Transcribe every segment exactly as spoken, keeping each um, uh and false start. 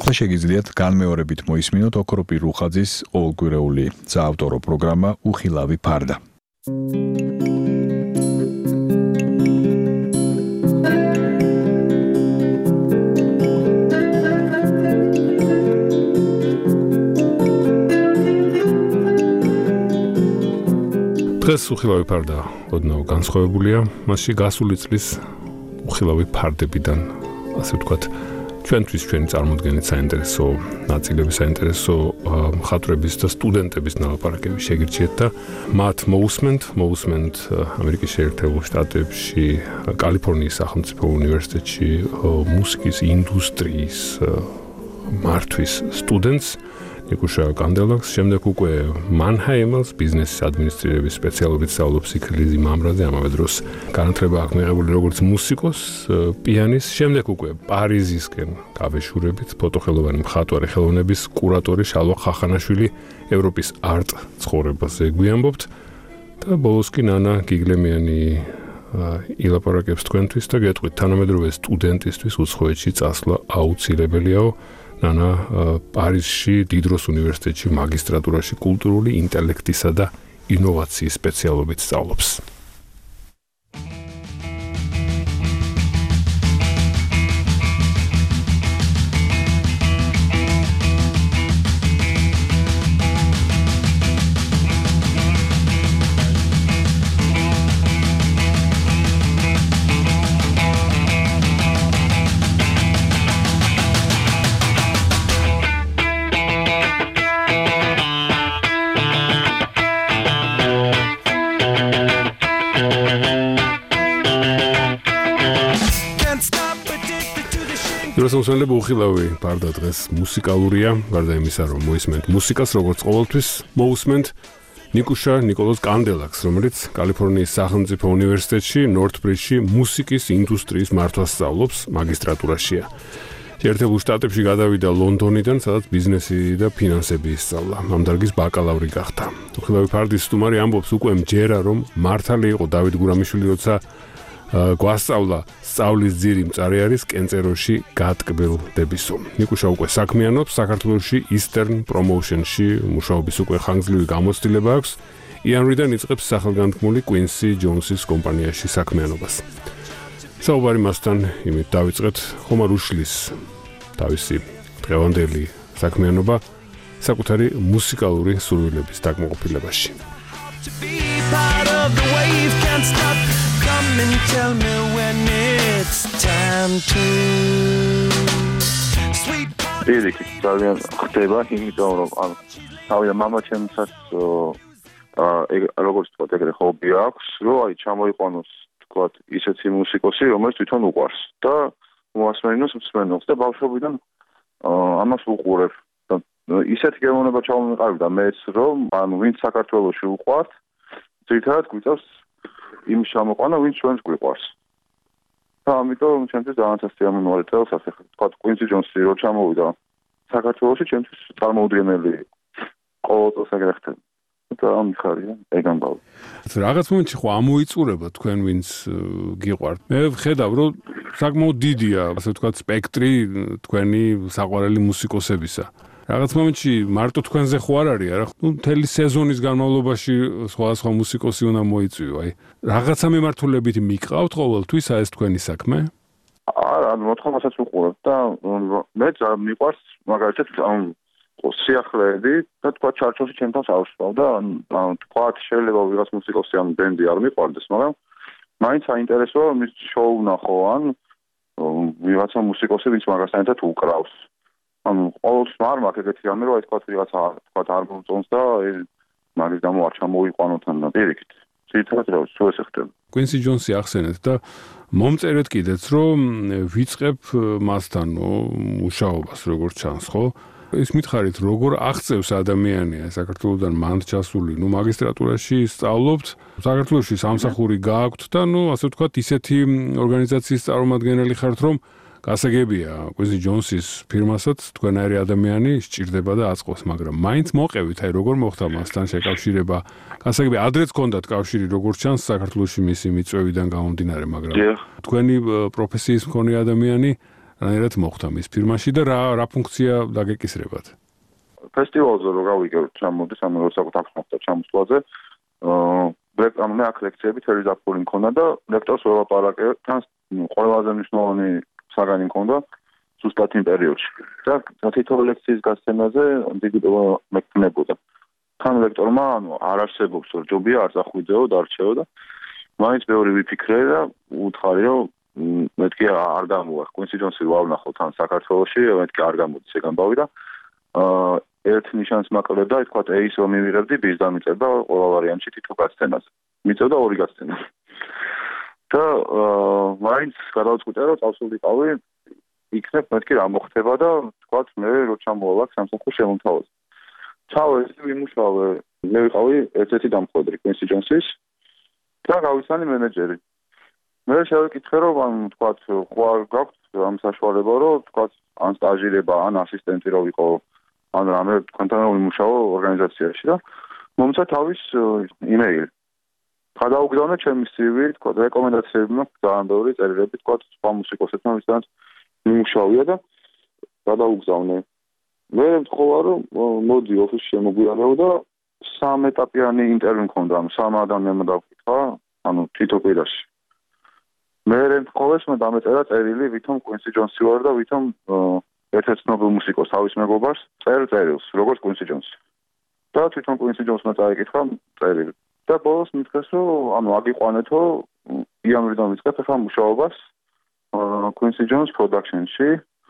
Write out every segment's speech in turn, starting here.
და შეგიძლიათ განმეორებით მოისმინოთ ოქროპირ რუხაძის ყოველკვირეული საავტორო პროგრამა უხილავი ფარდა. დღეს უხილავი ფარდა ოდნავ განსხვავებულია, მასში გასული წლის უხილავი ფარდებიდან, ასე ვთქვათ, ჩვენთვის ჩვენი წარმოდგენით საინტერესო ნაწილები, საინტერესო მხატვრების და სტუდენტების ნალაპარაკები შეგირჩიეთ და მათ მოусმენთ, მოусმენთ ამერიკის შეერთებულ შტატებში, კალიფორნიის სახელმწიფო უნივერსიტეტში მუსიკის ინდუსტრიის მართვის სტუდენტს ნიკუშა კანდელაკს, შემდეგ უკვე მანჰაიმელს ბიზნესის ადმინისტრირების სპეციალობით სწავლობს იქ ლიზი მამრაძე, ამავე დროს განათლება აქვს მიღებული როგორც მუსიკოს, პიანის, შემდეგ უკვე პარიზისკენ გავეშურებით ფოტოხელოვანი მხატვარი ხელოვნების კურატორი შალვა ხახანაშვილი ევროპის არტ ცხოვრებაზე გვიამბობთ და ბოლოს კი ნანა გიგლემიანი ილაპარაკებს თქვენთვის და გეტყვით თანამედროვე სტუდენტისთვის უცხოეთში წასვლა აუცილებელიაო. ნანა პარიზში დიდროს უნივერსიტეტში მაგისტრატურაში კულტურული ინტელექტისა და ინოვაციის სპეციალობით სწავლობს. მოსმენლები უხილავი ფარდა დღეს მუსიკალურია, გარდა იმისა, რომ მოისმენთ მუსიკას, როგორც ყოველთვის, მოусმენთ ნიკუშა ნიკოლოზ კანდელაკს, რომელიც კალიფორნიის სახელმწიფო უნივერსიტეტში, ნორთბრიჯში მუსიკის ინდუსტრიის მართვას სწავლობს, მაგისტრატურაშია. შეერთებულ შტატებში გადავიდა ლონდონიდან, სადაც ბიზნესი და ფინანსები ისწავლა. ამ დარგის ბაკალავრი გახდა. უხილავი ფარდის სტუმარი ამბობს უკვე მჯერა, რომ მართალი იყო დავით გურამიშვილი, როცა გვასწავლა სწავლის ძირი მწარე არის კენწეროში გატკბილდებისო. ნიკუშა უკვე საქმიანობს საქართველოში Eastern Promotion-ში, მუშაობის უკვე ხანგრძლივი გამოცდილება აქვს. იანვრიდან იწყებს სახელგანთქმული Quincy Jones-ის კომპანიაში საქმიანობას. საუბარი მასთან იმით დავიწყეთ, ხომ არ უშლის თავისი დღევანდელი საქმიანობა საკუთარი მუსიკალური სურვილების დაკმაყოფილებაში. Come and tell me when it's time to sweet party. ის ძალიან ხდება, იმიტომ რომ ან თავიდან მამაჩემსაც აა როგორც თქვა, ეგრე ჰობი აქვს, რომ აი ჩამოიყვანოს, თქვა, ისეთი მუსიკოსი, რომელიც თვითონ უყვარს და მოასმენინოს მსმენელს და ბავშვობიდან ამას უყურებ. ისეთი გემოვნება ჩამომიყალიბდა მეც, რომ ანუ ვინც საქართველოში უყვართ, ძირითადად გვიწევს იმის ჩამოყვანა, ვინც ჩვენს გვიყვარს. და ამიტომ ჩემთვის დაანაცასტია მომავალი წელს, ასე ვთქვათ, Quincy Jones-ი რო ჩამოვიდა საქართველოში, ჩემთვის წარმოუდგენელი ყოველ წელს ეგრე ხდება. და ამიხარია, ეგ ამბავი. რაღაც მომენტში ხო ამოიწურება თქვენ ვინც გიყვართ. მე ვხედავ, რომ საკმაოდ დიდია, ასე ვთქვათ, სპექტრი თქვენი საყვარელი მუსიკოსებისა. რაღაც მომენტში მარტო თქვენზე ხო არ არის, არა? ნუ მთელი სეზონის განმავლობაში სხვადასხვა მუსიკოსი უნდა მოიწვიო, აი. რაღაცა მიმართულებით მიყავთ ყოველთვის ეს თქვენი საქმე? არა, მოთხოვნასაც უყურებ და მე მიყვარს მაგალითად ამ სიახლეები და თქვა ჩარჩოში ჩემთან ავსვავ და ანუ თქვა შეიძლება ვიღაც მუსიკოსი ან ბენდი არ მიყვარდეს, მაგრამ მაინც საინტერესოა მის შოუ ნახო ან ვიღაცა მუსიკოსი ვინც მაგასთან ერთად უკრავს. ანუ ყოველთვის არ მაქვს ეგეთი რამე, რომ აი თქვა ვიღაცა თქვა არ მომწონს და მაგის გამო არ ჩამოიყვანოთ ან პირიქით. ძირითადად რა სულ ეს ხდება. Quincy Jones-ი ახსენეთ და მომწერეთ კიდეც, რომ ვიწყებ მასთან მუშაობას, როგორც ჩანს, ხო? ის მითხარით, როგორ აღწევს ადამიანია საქართველოსთან მანდ ჩასული, ნუ მაგისტრატურაში სწავლობთ, საქართველოში სამსახური გააქვთ და ნუ ასე ვთქვათ, ისეთი ორგანიზაციის წარმომადგენელი ხართ, რომ გასაგებია, Quincy Jones-ის ფირმასაც თქვენაერი ადამიანი სჭირდება და აწყობს, მაგრამ მაინც მოყევით, აი როგორ მოხდა მასთან შეკავშირება. გასაგებია, ადრეც ჰქონდათ კავშირი, როგორც ჩანს, საქართველოში მისი მიწვევიდან გამომდინარე, მაგრამ თქვენი პროფესიის მქონე ადამიანი რანაირად მოხვდა მის ფირმაში და რა რა ფუნქცია დაგეკისრებათ? ფესტივალზე რო გავიგებთ ჩამოდის, ანუ როცა აქვს მოხდა ჩამოსვლაზე, აა ლექტორ მე აქ ლექციები თერი დაფული მქონდა და ლექტორს ველაპარაკე, თან ყველაზე მნიშვნელოვანი საგანი მქონდა ზუსტად იმ პერიოდში. და თითოეული ლექციის გასცემაზე დიდი მექნებოდა. თან ლექტორმა ანუ არ არსებობს ჯობია არ წახვიდეო, დარჩეო და მაინც მეორე ვიფიქრე და უთხარი რომ მეთქი არ გამოვა. Quincy Jones-ი ვავნახო თან საქართველოში, მეთქი არ გამოდის ეგ ამბავი და აა ერთ ნიშანს მაყურებდა, თქვა ეის რომ მივიღებდი ბის დამიწევდა ყველა ვარიანტში თითო გასცემაზე. მიწევდა ორი გასცემა. და აა მაინც გადავწყვიტე რომ წავსულიყავი, იქნებ მეთქი რა მოხდება და თქვა მე რო ჩამოვალ სამსახურ შემომთავაზე. ჩავედი ვიმუშავე, მე ვიყავი ერთ-ერთი დამხობრი Quincy Jones-ის და გავიცანი მენეჯერი. მე შევეკითხე რომ ან თქვა ხო გაქვთ ამ საშუალება რომ თქვა ან სტაჟირება ან ასისტენტი რო ვიყო ან რამე თქვენთან ვიმუშაო ორგანიზაციაში და მომცა თავის იმეილი. გადაუგზავნე ჩემი სი ვი, თქვა რეკომენდაციები მაქვს ძალიან ბევრი წერილები, თქვა სხვა მუსიკოსებთან ვისთანაც ვიმუშავია და გადაუგზავნე. მე მთხოვა რომ მოდი ოფისში შემოგვიარეო და სამეტაპიანი ინტერვიუ მქონდა, ანუ სამ ადამიანმა დავკითხა, ანუ თითო კვირაში. მე მთხოვეს მე დამეწერა წერილი, ვითომ Quincy Jones-ი ვარ და ვითომ ერთ-ერთ ცნობილ მუსიკოს თავის მეგობარს წერ წერილს, როგორც Quincy Jones. და თვითონ Quincy Jones-მა წაიკითხა წერილი. და ბოლოს მითხრეს რომ ანუ აგიყვანეთო იანვრიდან ვიწყებ ახლა მუშაობას Quincy Jones Production-ში.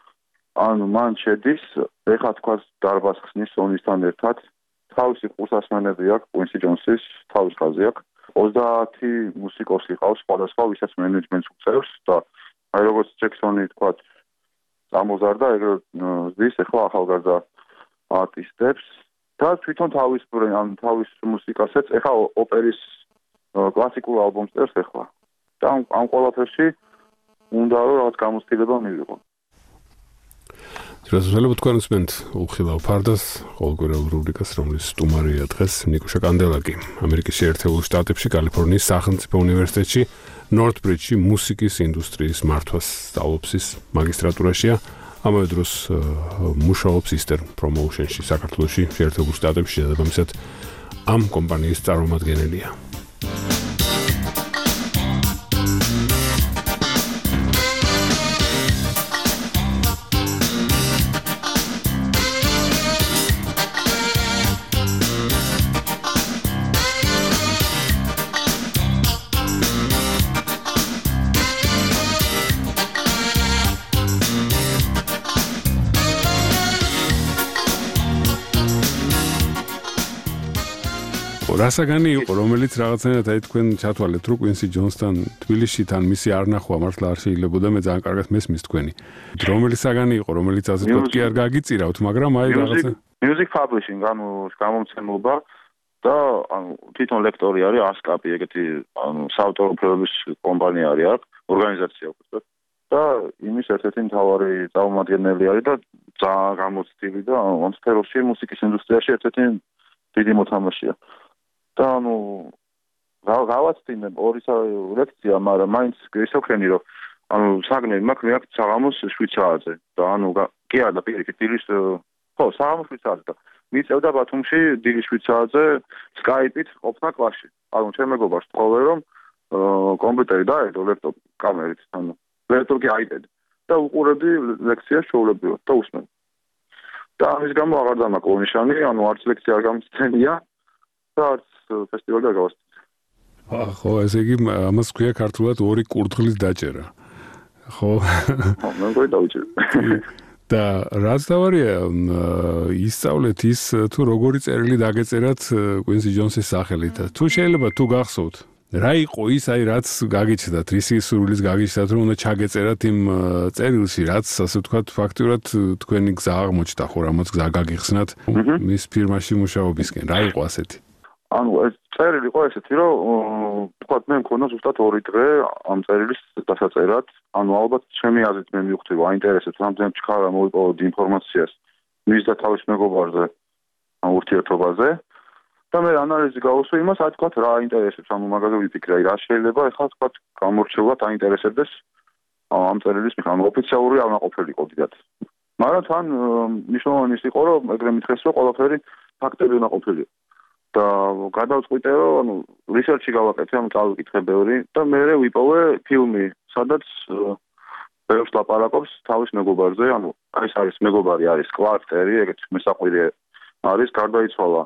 ანუ მან შედის ეხლა თქვა დარბაზს ხსნის სონისთან ერთად თავისი ყურსასმენები აქვს Quincy Jones-ის თავის ხაზი აქვს ოცდაათი მუსიკოსი ყავს სხვადასხვა ვისაც მენეჯმენტს უწევს და აი როგორც ჯექსონი თქვა წამოზარდა ეგრე ზის ეხლა ახალგაზრდა არტისტებს და თვითონ თავის ან თავის მუსიკასაც ეხლა ოპერის კლასიკურ ალბომს წერს ეხლა და ამ ყველაფერში უნდა რომ რაღაც გამოცდილება მივიღო. Ძროხელობთ კონსპენტ უხილავ ფარდას ყოველგვარულ რუბრიკას რომლის სტუმარია დღეს ნიკუშა კანდელაკი ამერიკის შეერთებულ შტატებში კალიფორნიის სახელმწიფო უნივერსიტეტში ნორთბრიჯში მუსიკის ინდუსტრიის მართვას სწავლობს ის მაგისტრატურაშია ამავე დროს მუშაობს Eastern Promotion-ში საქართველოში შეერთებულ შტატებში და ამისად ამ კომპანიის წარმომადგენელია. რასაგანი იყო, რომელიც რაღაცნაირად აი თქვენ ჩათვალეთ, რომ Quincy Jones-თან თბილისში თან მისი არ ნახვა მართლა არ შეიძლებოდა, მე ძალიან კარგად მესმის თქვენი. რომელი საგანი იყო, რომელიც ასე თქვა კი არ გაგიწირავთ, მაგრამ აი რაღაცა Music Publishing, ანუ გამომცემლობა და ანუ თვითონ ლექტორი არის ასკაპი, ეგეთი ანუ საავტორო უფლებების კომპანია არის აქ, ორგანიზაცია უბრალოდ. და იმის ერთ-ერთი მთავარი წარმომადგენელი არის და ძალიან გამოცდილი და ამ სფეროში მუსიკის ინდუსტრიაში ერთ-ერთი დიდი მოთამაშეა. და ანუ გავაცდინე ორი ლექცია, მაგრამ მაინც ისოქრენი რომ ანუ საგნები მაქვს მე აქ საღამოს შვიდ საათზე და ანუ კი არა და პირიქით დილის ხო საღამოს შვიდ საათზე და მიწევდა ბათუმში დილის შვიდ საათზე Skype-ით ყოფნა კლასში. ანუ ჩემ მეგობარს თხოვე რომ კომპიუტერი დაედო ლეპტოპი კამერით ანუ ლეპტოპი აიდედი და უყურებდი ლექციას ჩვეულებრივად და უსმენდი. და ამის გამო აღარ დამაკო ნიშანი, ანუ არც ლექცია არ გამწდენია და არც ფესტივალზე არ გავასწრე. ხო, ესე იგი ამას ქვია ქართულად ორი კურდღლის დაჭერა. ხო. ხო, მე მგონი დავიჭერე. და რაც დავარია ისწავლეთ ის თუ როგორი წერილი დაგეწერათ Quincy Jones-ის სახელით. თუ შეიძლება თუ გახსოვთ რა იყო ის აი რაც გაგიჩნდათ რისი სურვილის გაგიჩნდათ რომ უნდა ჩაგეწერათ იმ წერილში რაც ასე ვთქვათ ფაქტურად თქვენი გზა აღმოჩნდა ხო რამაც გზა გაგიხსნათ მის ფირმაში მუშაობისკენ რა იყო ასეთი ანუ ეს წერილი იყო ესეთი რომ ვთქვათ მე მქონდა ზუსტად ორი დღე ამ წერილის დასაწერად ანუ ალბათ ჩემი აზრით მე მივხვდი აინტერესებს რამდენად ჩქარა მოვიპოვოთ ინფორმაციას მის და თავის მეგობარზე ამ ურთიერთობაზე და მე ანალიზი გავუსვი იმას, აი თქვათ რა აინტერესებს, ანუ მაგაზე ვიფიქრე, რა შეიძლება ეხლა თქვათ გამორჩეულად აინტერესებდეს ამ წერილის მიხან ოფიციალური არ ნაყოფილიყო დიდად. მაგრამ თან მნიშვნელოვანი იყო რომ ეგრე მითხეს რომ ყველაფერი ფაქტები უნდა ყოფილიყო. და გადავწყვიტე რომ ანუ რისერჩი გავაკეთე, ანუ წავიკითხე ბევრი და მე ვიპოვე ფილმი, სადაც ბევრს ლაპარაკობს თავის მეგობარზე, ანუ ეს არის მეგობარი არის კვარტერი, ეგეთ მესაყვირე არის, გარდაიცვალა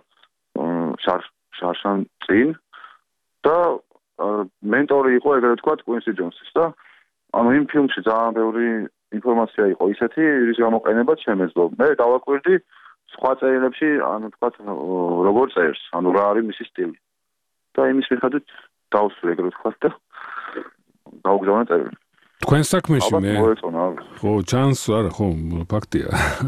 შარშან წინ და მენტორი იყო ეგრეთ ვთქვათ კუინსი ჯონსის და ანუ იმ ფილმში ძალიან ბევრი ინფორმაცია იყო ისეთი, რის გამოყენებაც შემეძლო. მე დავაკვირდი სხვა წერილებში, ანუ ვთქვათ, როგორ წერს, ანუ რა არის მისი სტილი. და იმის მიხედვით დავსვი ეგრეთ ვთქვათ და გავგზავნე წერილი. თქვენ საქმეში მე ხო ჩანს არა ხო ფაქტია.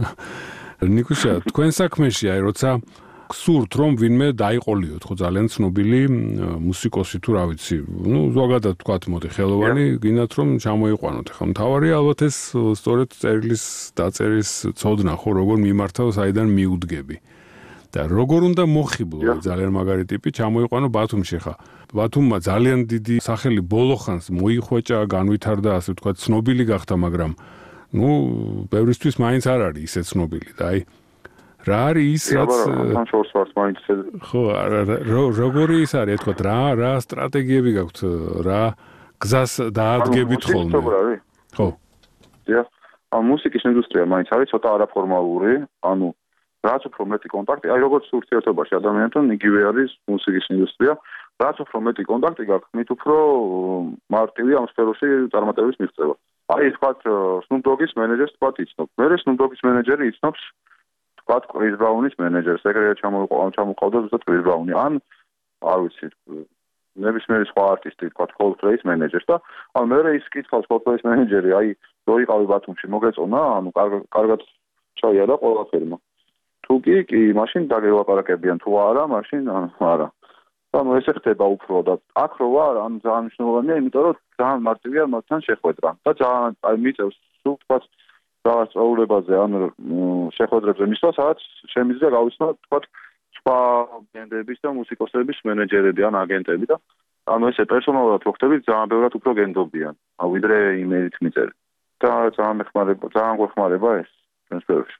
ნიკუშა თქვენ საქმეში აი როცა გსურთ რომ ვინმე დაიყოლიოთ ხო ძალიან ცნობილი მუსიკოსი თუ რა ვიცი ნუ ზოგადად თქვათ მოდი ხელოვანი გინდათ რომ ჩამოიყვანოთ ხო მთავარი ალბათ ეს სწორედ წერილის დაწერის ცოდნა ხო როგორ მიმართავ საიდან მიუდგები და როგორ უნდა მოხიბლო ძალიან მაგარი ტიპი ჩამოიყვანო ბათუმში ხა ბათუმმა ძალიან დიდი სახელი ბოლო ხანს მოიხვეჭა განვითარდა ასე ვთქვათ ცნობილი გახდა მაგრამ ნუ ბევრისთვის მაინც არ არის ისე ცნობილი და აი რა არის ის რაც ამ შორს ვართ მაინც ხო როგორი ის არის თქვა რა რა სტრატეგიები გაქვთ რა გზას დაადგებით ხოლმე ხო დიახ ამ მუსიკის ინდუსტრია მაინც არის ცოტა არაფორმალური ანუ რაც უფრო მეტი კონტაქტი აი როგორც ურთიერთობაში ადამიანთან იგივე არის მუსიკის ინდუსტრია რაც უფრო მეტი კონტაქტი გაქვთ მით უფრო მარტივი ამ სფეროში წარმატების მიღწევა აი თქვა Snoop Dogg-ის მენეჯერს თქვა იცნობ მე Snoop Dogg-ის მენეჯერი იცნობს თქვათ Chris Brown-ის მენეჯერს, ეგრევე ჩამოიყვანა, ჩამოყავდა ზუსტად Chris Brown-ი. ან არ ვიცი, ნებისმიერი სხვა არტისტი, თქვათ Coldplay-ის მენეჯერს და ან მე ის კითხავს Coldplay-ის მენეჯერი, აი, რო იყავი ბათუმში, მოგეწონა, ანუ კარგად ჩაიარა ყველაფერი. თუ კი, კი, მაშინ დაგელაპარაკებიან, თუ არა, მაშინ არა. ანუ ესე ხდება უფრო და აქ რო ვარ, ან ძალიან მნიშვნელოვანია, იმიტომ რომ ძალიან მარტივია მათთან შეხვედრა და ძალიან აი მიწევს სულ თქვათ რაღაც წაულებაზე ან შეხვედრებზე მისვლა, სადაც შემიძლია გავიცნო, თქვათ, სხვა ბენდების და მუსიკოსების მენეჯერები ან აგენტები და ანუ ესე პერსონალურად მოხდებით ძალიან ბევრად უფრო გენდობიან, ვიდრე იმეილით მიწერეთ. და ძალიან მეხმარება, ძალიან გვეხმარება ეს ჩვენს სფეროში.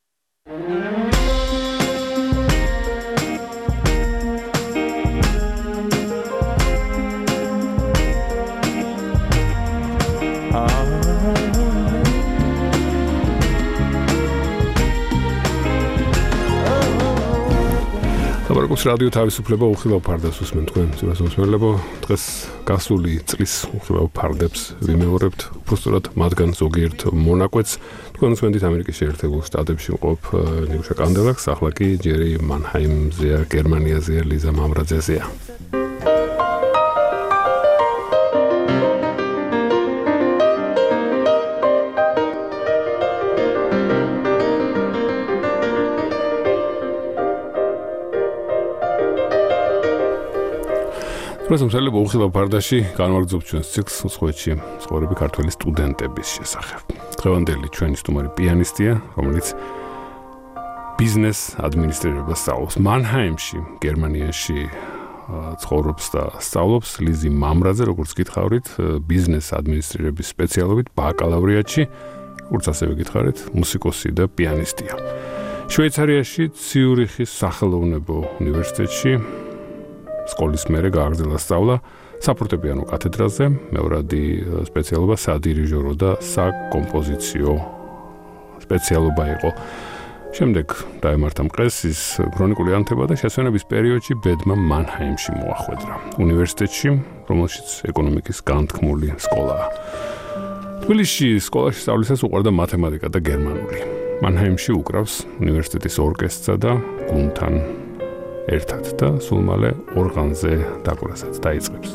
ლაპარაკობს რადიო თავისუფლება უხილავ ფარდებს უსმენ თქვენ ძვირადღირებულებო დღეს გასული წლის უხილავ ფარდებს ვიმეორებთ უბრალოდ მათგან ზოგიერთ მონაკვეთს თქვენ უსმენთ ამერიკის შეერთებულ შტატებში მყოფ ნიკუშა კანდელაკს ახლა კი ჯერი მანჰაიმზეა გერმანიაზეა ლიზა მამრაძეზეა პრესამ შეიძლება უხილავ ფარდაში განვაგრძობ ჩვენს ციკლს უცხოეთში ცხოვრები ქართველი სტუდენტების შესახებ. დღევანდელი ჩვენი სტუმარი პიანისტია, რომელიც ბიზნეს ადმინისტრირებას სწავლობს მანჰაიმში, გერმანიაში ცხოვრობს და სწავლობს ლიზი მამრაძე, როგორც გითხარით, ბიზნეს ადმინისტრირების სპეციალობით ბაკალავრიატში, როგორც ასევე გითხარით, მუსიკოსი და პიანისტია. შვეიცარიაში ციურიხის სახელოვნებო უნივერსიტეტში სკოლის მერე გააგრძელა სწავლა საფორტეპიანო კათედრაზე, მეორადი სპეციალობა სადირიჟორო და საკომპოზიციო სპეციალობა იყო. შემდეგ დაემართა მყეს ის ქრონიკული ანთება და შესვენების პერიოდში ბედმა მანჰაიმში მოახვედრა. უნივერსიტეტში, რომელშიც ეკონომიკის განთქმული სკოლაა. თბილისში სკოლაში სწავლისას უყვარდა მათემატიკა და გერმანული. მანჰაიმში უკრავს უნივერსიტეტის ორკესტრსა და გუნდთან ერთად და სულ მალე ორღანზე დაკვრასაც დაიწყებს.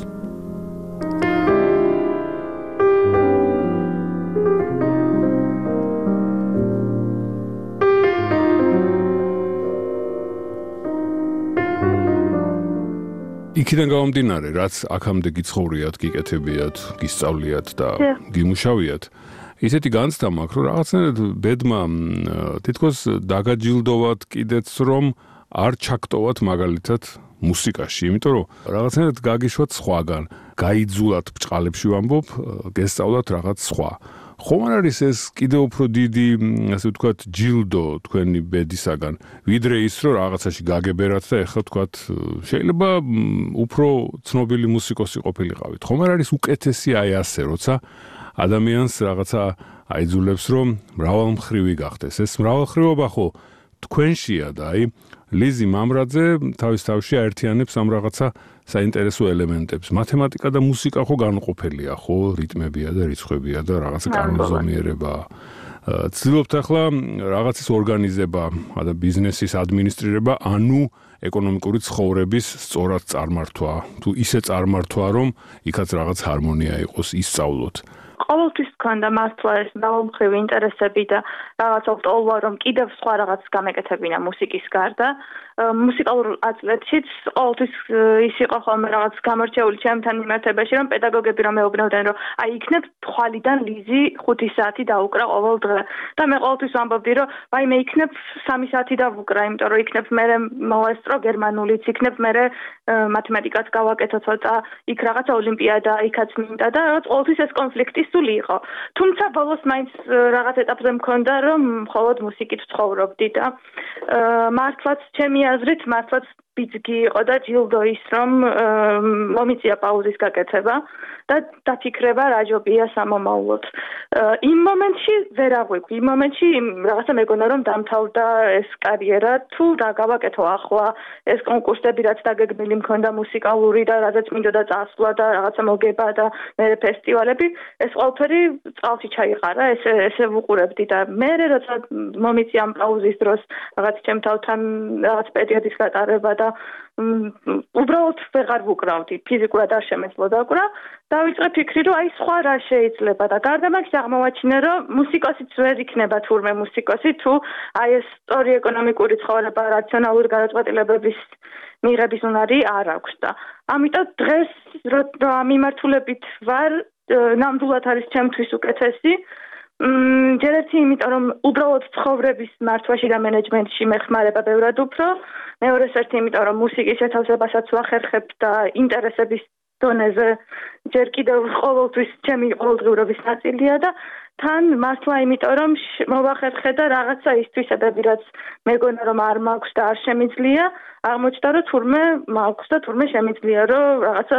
იქიდან გამომდინარე, რაც აქამდე გიცხოვრიათ, გიკეთებიათ, გისწავლიათ და გიმუშავიათ, ისეთი განცდა მაქვს, რომ რაღაცნაირად ბედმა თითქოს დაგაჯილდოვათ კიდეც, რომ არ ჩაგტოვათ მაგალითად მუსიკაში, იმიტომ რომ რაღაცნაირად გაგიშვათ სხვაგან, გაიძულათ ბჭყალებში ვამბობ, გესწავლათ რაღაც სხვა. ხომ არ არის ეს კიდევ უფრო დიდი, ასე ვთქვათ, ჯილდო თქვენი ბედისაგან, ვიდრე ის რომ რაღაცაში გაგებერათ და ეხლა ვთქვათ, შეიძლება უფრო ცნობილი მუსიკოსი ყოფილიყავით. ხომ არ არის უკეთესი აი ასე, როცა ადამიანს რაღაცა აიძულებს რომ მრავალმხრივი გახდეს. ეს მრავალმხრივობა ხო თქვენშია და აი ლიზი მამრაძე თავის თავში აერთიანებს ამ რაღაცა საინტერესო ელემენტებს. მათემატიკა და მუსიკა ხო განუყოფელია, ხო, რიტმებია და რიცხვებია და რაღაცა კანონზომიერება. ცდილობთ ახლა რაღაცის ორგანიზება და ბიზნესის ადმინისტრირება, ანუ ეკონომიკური ცხოვრების სწორად წარმართვა, თუ ისე წარმართვა, რომ იქაც რაღაც ჰარმონია იყოს, ისწავლოთ. ყოველთვის გქონდა მართლა ეს მრავალმხრივი ინტერესები და რაღაც ოპტოლვა რომ კიდევ სხვა რაღაც გამეკეთებინა მუსიკის გარდა. მუსიკალურ აწლეთშიც ყოველთვის ის იყო ხოლმე რაღაც გამორჩეული ჩემთან მიმართებაში, რომ პედაგოგები რომ მეუბნებდნენ, რომ აი იქნებ თვალიდან ლიზი ხუთი საათი დაუკრა ყოველ დღე. და მე ყოველთვის ვამბობდი, რომ აი მე იქნებ სამი საათი დავუკრა, იმიტომ რომ იქნებ მე მოესწრო გერმანულიც, იქნებ მე მათემატიკაც გავაკეთო ცოტა, იქ რაღაცა ოლიმპიადა, იქაც მინდა და რაღაც ყოველთვის ეს კონფლიქტი სული იყო. თუმცა ბოლოს მაინც რაღაც ეტაპზე მქონდა, რომ მხოლოდ მუსიკით ვცხოვრობდი და მართლაც ჩემი აზრით მართლაც ბიძგი იყო და ჯილდო ის, რომ მომიწია პაუზის გაკეთება და დაფიქრება რა ჯობია სამომავლოდ. იმ მომენტში ვერ აღვიქვი, იმ მომენტში რაღაცა მეგონა რომ დამთავრდა ეს კარიერა, თუ რა გავაკეთო ახლა, ეს კონკურსები რაც დაგეგმილი მქონდა მუსიკალური და რაზეც მინდოდა წასვლა და რაღაცა მოგება და მე ფესტივალები, ეს ყველაფერი წყალში ჩაიყარა, ესე ესე ვუყურებდი და მე როცა მომიწია ამ პაუზის დროს რაღაც ჩემ თავთან რაღაც პერიოდის გატარება და უბრალოდ ვეღარ ვუკრავდი, ფიზიკურად არ შემეძლოდა უკრა. დავიწყე ფიქრი, რომ აი სხვა რა შეიძლება და გარდა მაგის აღმოვაჩინე, რომ მუსიკოსიც ვერ იქნება თურმე მუსიკოსი, თუ აი ეს სწორი ეკონომიკური ცხოვრება, რაციონალური გადაწყვეტილებების მიღების უნარი არ აქვს და ამიტომ დღეს რა მიმართულებით ვარ, ნამდვილად არის ჩემთვის უკეთესი. ჯერ ერთი იმიტომ, რომ უბრალოდ ცხოვრების მართვაში და მენეჯმენტში მეხმარება ბევრად უფრო. მეორე ერთი იმიტომ, რომ მუსიკის შეთავსებასაც ვახერხებ და ინტერესების დონეზე ჯერ კიდევ ყოველთვის ჩემი ყოველდღიურობის ნაწილია და თან მართლა იმიტომ, რომ მოვახერხე და რაღაცა ის თვისებები, რაც მეგონა რომ არ მაქვს და არ შემიძლია, აღმოჩნდა, რომ თურმე მაქვს და თურმე შემიძლია, რომ რაღაცა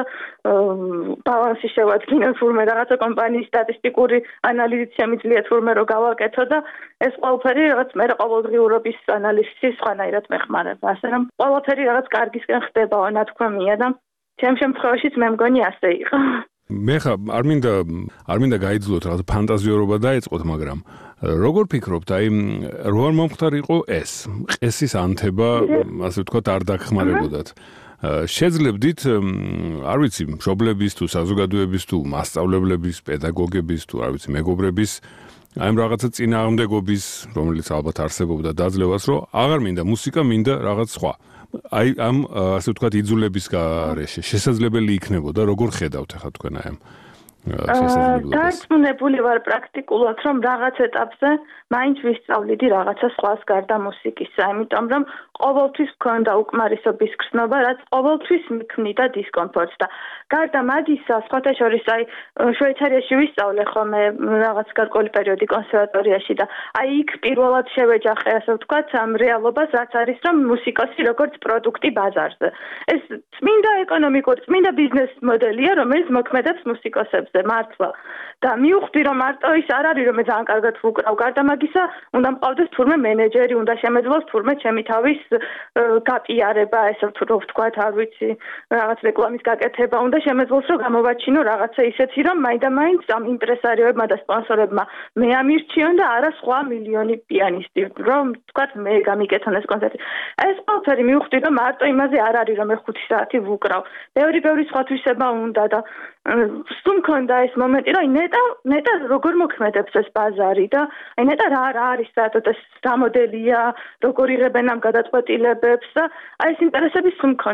ბალანსი შევადგინო, თურმე რაღაცა კომპანიის სტატისტიკური ანალიზით შემიძლია თურმე რომ გავაკეთო და ეს ყველაფერი რაღაც მე ყოველდღიურობის ანალიზში სხვანაირად მეხმარება. ასე რომ ყველაფერი რაღაც კარგისკენ ხდებაო ნათქვამია და ჩემ შემთხვევაშიც მე მგონი ასე იყო. მე ხა არ მინდა არ მინდა გაიძულოთ რაღაც ფანტაზიორობა დაეწყოთ, მაგრამ როგორ ფიქრობთ, აი რო არ მომხდარიყო ეს ყესის ანთება, ასე ვთქვათ, არ დაგხმარებოდათ. შეძლებდით, არ ვიცი, მშობლების თუ საზოგადოების თუ მასწავლებლების, პედაგოგების თუ არ ვიცი, მეგობრების აი ამ რაღაცა წინააღმდეგობის, რომელიც ალბათ არსებობდა დაძლევას, რომ აღარ მინდა მუსიკა, მინდა რაღაც სხვა. აი ამ ასე ვთქვათ იძულების გარეშე შესაძლებელი იქნებოდა, როგორ ხედავთ ახლა თქვენ აი ამ შესაძლებლობას? დარწმუნებული ვარ პრაქტიკულად, რომ რაღაც ეტაპზე მაინც ვისწავლიდი რაღაცა სხვას გარდა მუსიკისა, იმიტომ რომ ყოველთვის მქონდა უკმარისობის გრძნობა, რაც ყოველთვის მიქმნიდა დისკომფორტს და გარდა მაგისა, სხვათა შორის აი შვეიცარიაში ვისწავლე ხოლმე რაღაც გარკვეული პერიოდი კონსერვატორიაში და აი იქ პირველად შევეჯახე, ასე ვთქვათ, ამ რეალობას, რაც არის, რომ მუსიკოსი როგორც პროდუქტი ბაზარზე. ეს წმინდა ეკონომიკური, წმინდა ბიზნეს მოდელია, რომელიც მოქმედებს მუსიკოსებზე მართლა. და მივხვდი, რომ მარტო ის არ არის, რომ მე ძალიან კარგად ვუკრავ, გარდა მაგისა, უნდა მყავდეს თურმე მენეჯერი, უნდა შემეძლოს თურმე ჩემი თავის გაპიარება, ესე ვთქვათ, არ ვიცი, რაღაც რეკლამის გაკეთება, უნდა შემეძლოს, რომ გამოვაჩინო რაღაცა ისეთი, რომ მაინდა-მაინც ამ იმპრესარიოებმა და სპონსორებმა მე ამირჩიონ და არა სხვა მილიონი პიანისტი, რომ ვთქვათ, მე გამიკეთონ ეს კონცერტი. ეს ყველაფერი მივხვდი, რომ მარტო იმაზე არ არის, რომ მე ხუთი საათი ვუკრავ. ბევრი-ბევრი სხვა თვისება უნდა და სულ მქონდა ეს მომენტი, რომ ნეტა ნეტა როგორ მოქმედებს ეს ბაზარი და აი ნეტა რა რა არის საერთოდ ეს რა მოდელია, როგორ იღებენ ამ გადაწყვეტილებებს და აი ეს ინტერესები სულ მქონდა.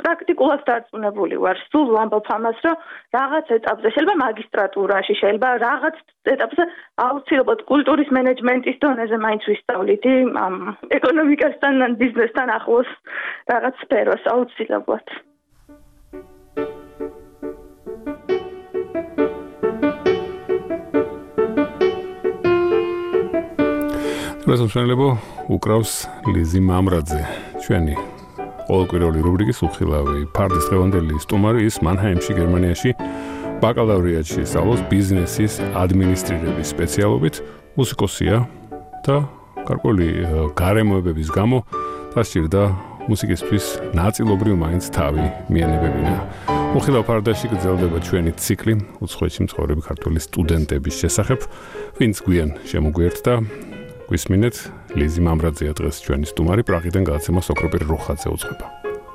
პრაქტიკულად დარწმუნებული ვარ სულ ვამბობ ამას, რომ რაღაც ეტაპზე შეიძლება მაგისტრატურაში, შეიძლება რაღაც ეტაპზე აუცილებლად კულტურის მენეჯმენტის დონეზე მაინც ვისწავლით ამ ეკონომიკასთან ან ბიზნესთან ახლოს რაღაც სფეროს აუცილებლად. რეზონსმენლებო უკრავს ლიზი მამრაძე ჩვენი ყოველკვირეული რუბრიკის უხილავი ფარდის დღევანდელი სტუმარი ის მანჰაიმში გერმანიაში ბაკალავრიატში სწავლობს ბიზნესის ადმინისტრირების სპეციალობით მუსიკოსია და გარკვეული გარემოებების გამო დასჭირდა მუსიკისთვის ნაწილობრივ მაინც თავი მიენებებინა. უხილავ ფარდაში გრძელდება ჩვენი ციკლი უცხოეთში მცხოვრები ქართველი სტუდენტების შესახებ, ვინც გვიან შემოგვიერთდა. გვისმინეთ, ლიზი მამრაძეა დღეს ჩვენი სტუმარი, პრაღიდან გადაცემა სოკროპირ რუხაძე უძღვება.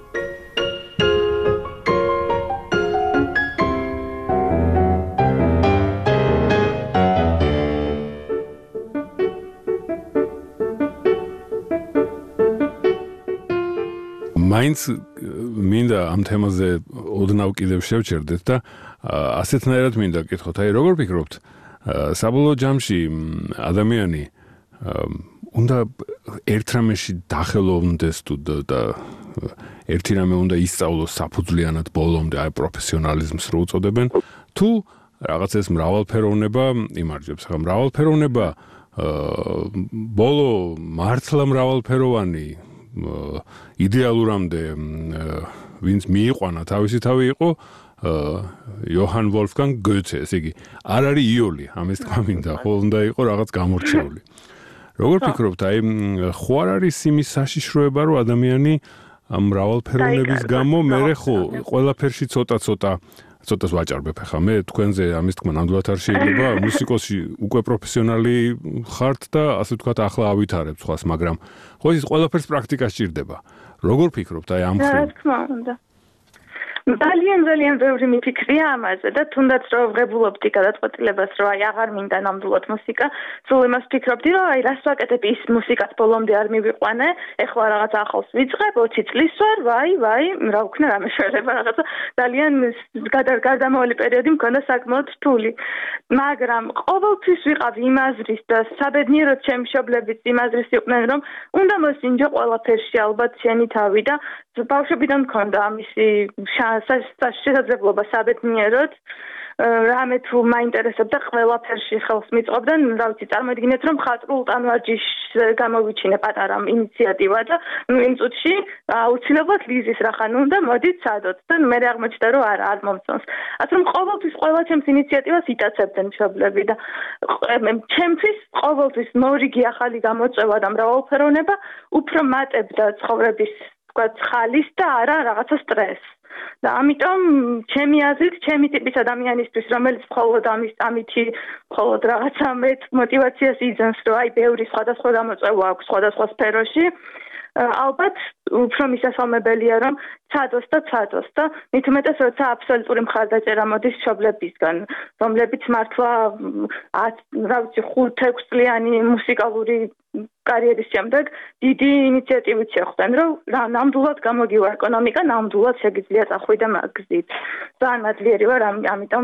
მაინც მინდა ამ თემაზე ოდნავ კიდევ შევჩერდეთ და ასეთნაირად მინდა გკითხოთ, აი როგორ ფიქრობთ, საბოლოო ჯამში ადამიანი უნდა ერთ რამეში დახელოვნდეს თუ და ერთი რამე უნდა ისწავლოს საფუძვლიანად ბოლომდე, აი პროფესიონალიზმს რო უწოდებენ, თუ რაღაც ეს მრავალფეროვნება იმარჯვებს, ხა მრავალფეროვნება ბოლო მართლა მრავალფეროვანი იდეალურამდე ვინც მიიყვანა თავისი თავი იყო იოჰან ვოლფგანგ გოეთე, ესე იგი არ არის იოლი, ამის თქმა მინდა, ხო უნდა იყო რაღაც გამორჩეული. როგორ ფიქრობთ, აი ხო არ არის იმის საშიშროება, რომ ადამიანი ამ მრავალფეროვნების გამო მერე ხო ყველაფერში ცოტა-ცოტა ცოტას ვაჭარბებ ახლა მე თქვენზე ამის თქმა ნამდვილად არ შეიძლება მუსიკოსი უკვე პროფესიონალი ხართ და ასე ვთქვათ ახლა ავითარებ სხვას, მაგრამ ხო ის ყველაფერს პრაქტიკა სჭირდება. როგორ ფიქრობთ აი ამ რა თქმა უნდა. ძალიან ძალიან ბევრი მიფიქრია ამაზე და თუნდაც რომ ვღებულობდი გადაწყვეტილებას, რომ აი აღარ მინდა ნამდვილად მუსიკა, სულ იმას ვფიქრობდი, რომ აი რას ვაკეთებ ის მუსიკაც ბოლომდე არ მივიყვანე, ეხლა რაღაც ახალს ვიწყებ, ოცი წლის ვარ, ვაი, ვაი, რა ვქნა, რა მეშველება რაღაცა ძალიან გარდამავალი პერიოდი მქონდა საკმაოდ რთული. მაგრამ ყოველთვის ვიყავ იმ აზრის და საბედნიეროდ ჩემი მშობლებიც იმ აზრის იყვნენ, რომ უნდა მოსინჯო ყველაფერში ალბათ შენი თავი და ბავშვებიდან მქონდა ამისი შესაძლებლობა საბედნიეროდ რამე თუ მაინტერესებდა ყველაფერში ხელს მიწვავდნენ, რა ვიცი, წარმოიდგინეთ, რომ ხატრულ ტანვარჯიშს გამოვიჩინე პატარა ინიციატივა და იმ წუთში აუცილებლად ლიზის რახან უნდა მოდით სადოთ და მე აღმოჩნდა, რომ არა, არ მომწონს. ასე რომ ყოველთვის ყველა ჩემს ინიციატივას იტაცებდნენ მშობლები და ჩემთვის ყოველთვის მორიგი ახალი გამოწვევა და მრავალფეროვნება უფრო მატებდა ცხოვრების ხალის და არა რაღაცა სტრესს. და ამიტომ ჩემი აზრით, ჩემი ტიპის ადამიანისთვის, რომელიც მხოლოდ ამის ამითი მხოლოდ რაღაცა მეტ мотиваციას იძენს, რომ აი ბევრი სხვადასხვა გამოწვევა აქვს სხვადასხვა სფეროში, ალბათ უფრო მისასალმებელია, რომ ცადოს და ცადოს და მით უმეტეს, როცა აბსოლუტური მხარდაჭერა მოდის მშობლებისგან, რომლებიც მართლა რა ვიცი, ხუთ-ექვს წლიანი მუსიკალური კარიერის შემდეგ დიდი ინიციატივით შეხვდნენ, რომ ნამდვილად გამოგივა ეკონომიკა, ნამდვილად შეგიძლია წახვიდე მაგ გზით. ძალიან მადლიერი ვარ, ამიტომ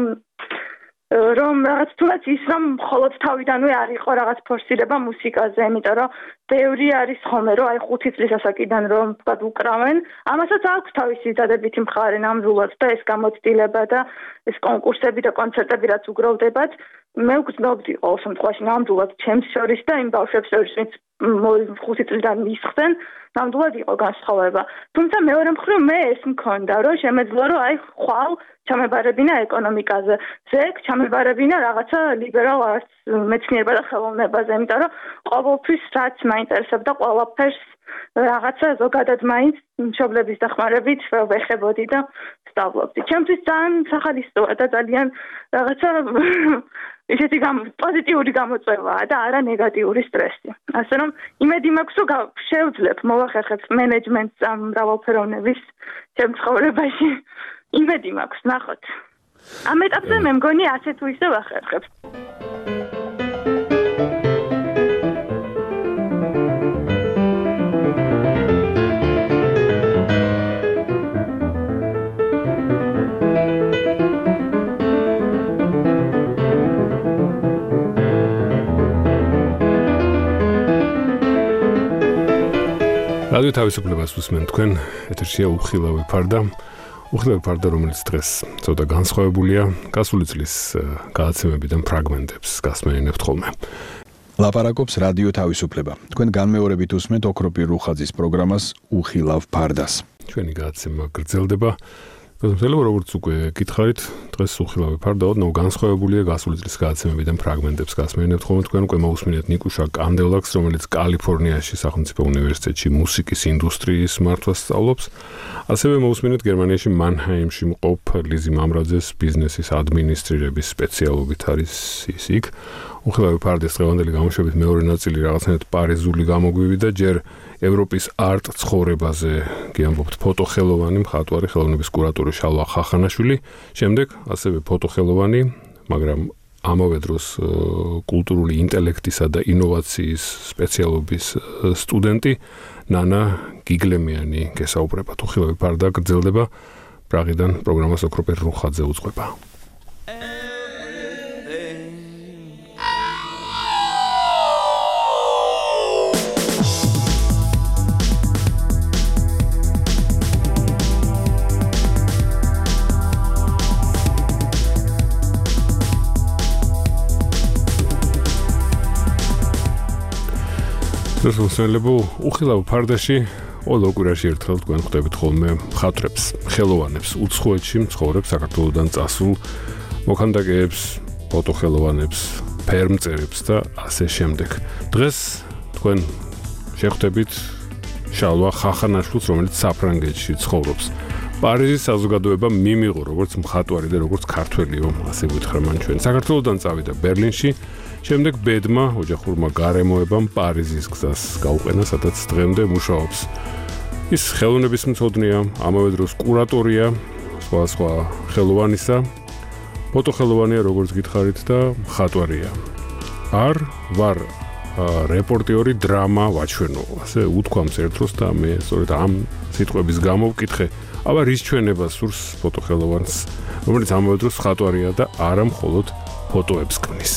რომ რაღაც თუნდაც ის რომ მხოლოდ თავიდანვე არ იყო რაღაც ფორსირება მუსიკაზე, იმიტომ რომ ბევრი არის ხოლმე, რომ აი ხუთი წლის ასაკიდან რომ თქვა უკრავენ, ამასაც აქვს თავისი დადებითი მხარე ნამდვილად და ეს გამოცდილება და ეს კონკურსები და კონცერტები რაც უგროვდებათ, მე ვგრძნობდი ყოველ შემთხვევაში ნამდვილად ჩემს შორის და იმ ბავშვებს შორის, ვინც ხუთი წლიდან მისხდნენ, ნამდვილად იყო განსხვავება. თუმცა მეორე მხრივ მე ეს მქონდა, რომ შემეძლო, რომ აი ხვალ ჩამებარებინა ეკონომიკაზე, ზეგ ჩამებარებინა რაღაცა ლიბერალ არტს, მეცნიერება და ხელოვნებაზე, იმიტომ რომ ყოველთვის რაც მაინტერესებდა ყველაფერს რაღაცა ზოგადად მაინც მშობლების დახმარებით ვეხებოდი და ვსწავლობდი. ჩემთვის ძალიან სახალისოა და ძალიან რაღაცა ისეთი პოზიტიური გამოწვევაა და არა ნეგატიური სტრესი. ასე რომ იმედი მაქვს, რომ შევძლებ მოვახერხებ მენეჯმენტს ამ მრავალფეროვნების ჩემ ცხოვრებაში. იმედი მაქვს, ნახოთ. ამ ეტაპზე მე მგონი ასე თუ ისე ვახერხებ. რადიო თავისუფლებას უსმენთ თქვენ, ეთერშია უხილავი ფარდა. უხილავი ფარდა, რომელიც დღეს ცოტა განსხვავებულია, გასული წლის გადაცემებიდან ფრაგმენტებს გასმენინებთ ხოლმე. ლაპარაკობს რადიო თავისუფლება. თქვენ განმეორებით უსმენთ ოქროპირ რუხაძის პროგრამას უხილავ ფარდას. ჩვენი გადაცემა გრძელდება. გასულწილად როგორც უკვე გითხარით, დღეს უხილავი ფარდა ოდნავ განსხვავებულია გასული წლის გადაცემებიდან ფრაგმენტებს გასმენინებთ ხოლმე. თქვენ უკვე მოусმინეთ ნიკუშა კანდელაკს, რომელიც კალიფორნიაში სახელმწიფო უნივერსიტეტში მუსიკის ინდუსტრიის მართვას სწავლობს. ასევე მოусმინეთ გერმანიაში მანჰაიმში მყოფ ლიზი მამრაძეს ბიზნესის ადმინისტრირების სპეციალობით არის ის იქ. უხილავი ფარდის დღევანდელი გამოშვებით მეორე ნაწილი რაღაცნაირად პარიზული გამოგვივიდა და ჯერ ევროპის არტ ცხოვრებაზე გიამბობთ ფოტოხელოვანი მხატვარი ხელოვნების კურატორი შალვა ხახანაშვილი, შემდეგ ასევე ფოტოხელოვანი, მაგრამ ამავე დროს კულტურული ინტელექტისა და ინოვაციის სპეციალობის სტუდენტი ნანა გიგლემიანი გესაუბრებათ. უხილავი ფარდა გრძელდება პრაღიდან პროგრამას ოქროპირ რუხაძე უძღვება. რუსულსელებო უხილავ ფარდაში ოლოკვირაში ერთხელ თქვენ ხვდებით ხოლმე მხატვრებს, ხელოვანებს, უცხოეთში მცხოვრებ საქართველოსდან წასულ მოქანდაკეებს, ფოტოხელოვანებს, ფერმწერებს და ასე შემდეგ. დღეს თქვენ შეხვდებით შალვა ხახანაშვილს, რომელიც საფრანგეთში ცხოვრობს. პარიზის საზოგადოება მიმიღო როგორც მხატვარი და როგორც ქართველიო, ასე გითხრა მან ჩვენ. საქართველოსდან წავიდა ბერლინში, შემდეგ ბედმა ოჯახურმა გარემოებამ პარიზის გზას გაუყენა, სადაც დღემდე მუშაობს. ის ხელოვნების მცოდნეა, ამავე დროს კურატორია, სხვა სხვა ხელოვანისა, ფოტოხელოვანია, როგორც გითხარით და მხატვარია. არ ვარ რეპორტიორი, დრამა ვაჩვენო, ასე უთქვამს ერთდროს და მე სწორედ ამ სიტყვების გამო ვკითხე, აბა რის ჩვენება სურს ფოტოხელოვანს, რომელიც ამავე დროს მხატვარია და არა მხოლოდ ფოტოებს ქმნის.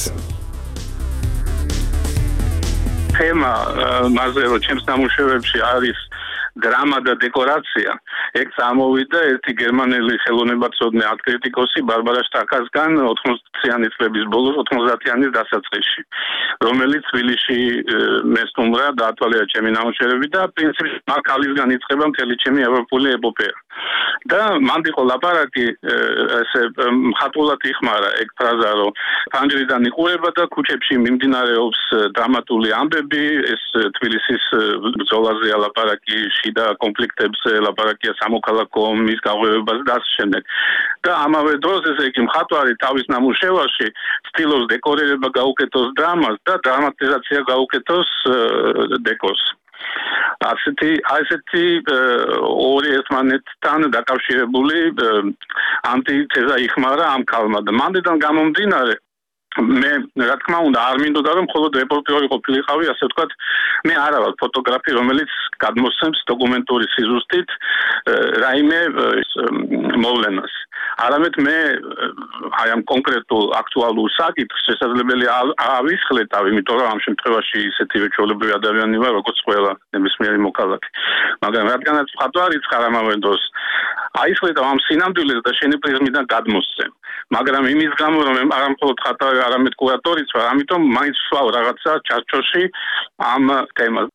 თემა მასზე რომ ჩემს ნამუშევრებში არის დრამა და დეკორაცია, ეგ წამოვიდა ერთი გერმანელი ხელოვნებაცოდნე არტ-კრიტიკოსი ბარბარა შტაკასგან ოთხმოციანი წლების ბოლოს ოთხმოცდაათიანის დასაწყისში, რომელიც თბილისში მესტუმრა დაათვალიერა ჩემი ნამუშევრები და პრინციპში მაქალისგან იწყება მთელი ჩემი ევროპული ეპოპეა. და მანდ იყო ლაპარაკი ესე მხატვრულად იხმარა ეგ ფრაზა, რომ ფანჯრიდან იყურება და ქუჩებში მიმდინარეობს დრამატული ამბები, ეს თბილისის ბრძოლაზე ლაპარაკი, შიდა კონფლიქტებზე ლაპარაკია, სამოქალაქო ომის გაღვივებას და ასე შემდეგ. და ამავე დროს ესე იგი მხატვარი თავის ნამუშევარში ცდილობს დეკორირება გაუკეთოს დრამას და დრამატიზაცია გაუკეთოს დეკორს. ასეთი ასეთი ორი ერთმანეთთან დაკავშირებული ანტითეზა იხმარა ამ ქალმა და მანდიდან გამომდინარე მე რა თქმა უნდა არ მინდოდა რომ მხოლოდ რეპორტიორი ყოფილიყავი, ასე ვთქვათ, მე არა ვარ ფოტოგრაფი, რომელიც გადმოსცემს დოკუმენტური სიზუსტით რაიმე მოვლენას. არამედ მე აი ამ კონკრეტულ აქტუალურ საკითხს შესაძლებელი ავისხლეთავ, იმიტომ რომ ამ შემთხვევაში ისეთივე ჩვეულებრივი ადამიანი ვარ, როგორც ყველა ნებისმიერი მოქალაქე. მაგრამ რადგანაც მხატვარი ხარ ამავე დროს აისხლეთავ ამ სინამდვილეს და შენი პრიზმიდან გადმოსცემ. მაგრამ იმის გამო რომ არა მხოლოდ მხატვარი, არამედ კურატორიც ვარ, ამიტომ მაინც ვსვავ რაღაცა ჩარჩოში ამ თემაზე.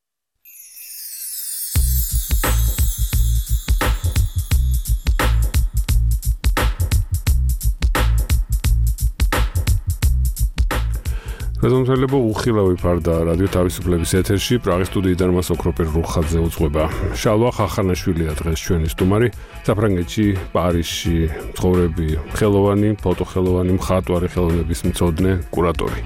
გასულწილად უხილავი ფარდა რადიო თავისუფლების ეთერში, პრაღის სტუდიიდან მას ოქროპირ რუხაძე უძღვება. შალვა ხახანაშვილია დღეს ჩვენი სტუმარი, საფრანგეთში, პარიზში მცხოვრები ხელოვანი, ფოტოხელოვანი, მხატვარი, ხელოვნების მცოდნე, კურატორი.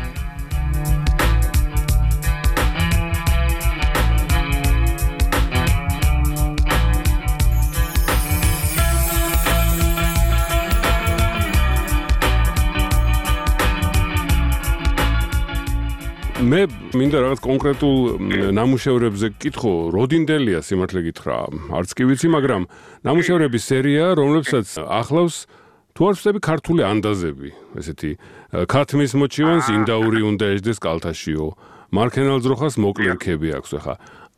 მე მინდა რაღაც კონკრეტულ ნამუშევრებზე გკითხო, როდინდელია სიმართლე გითხრა, არც კი ვიცი, მაგრამ ნამუშევრების სერია, რომლებსაც ახლავს თუ არ ვწდები ქართული ანდაზები, ესეთი ქათმის მოჩივანს ინდაური უნდა ეждდეს კალთაშიო, მარქენალ ძროხას მოკლე რქები აქვს ახლა.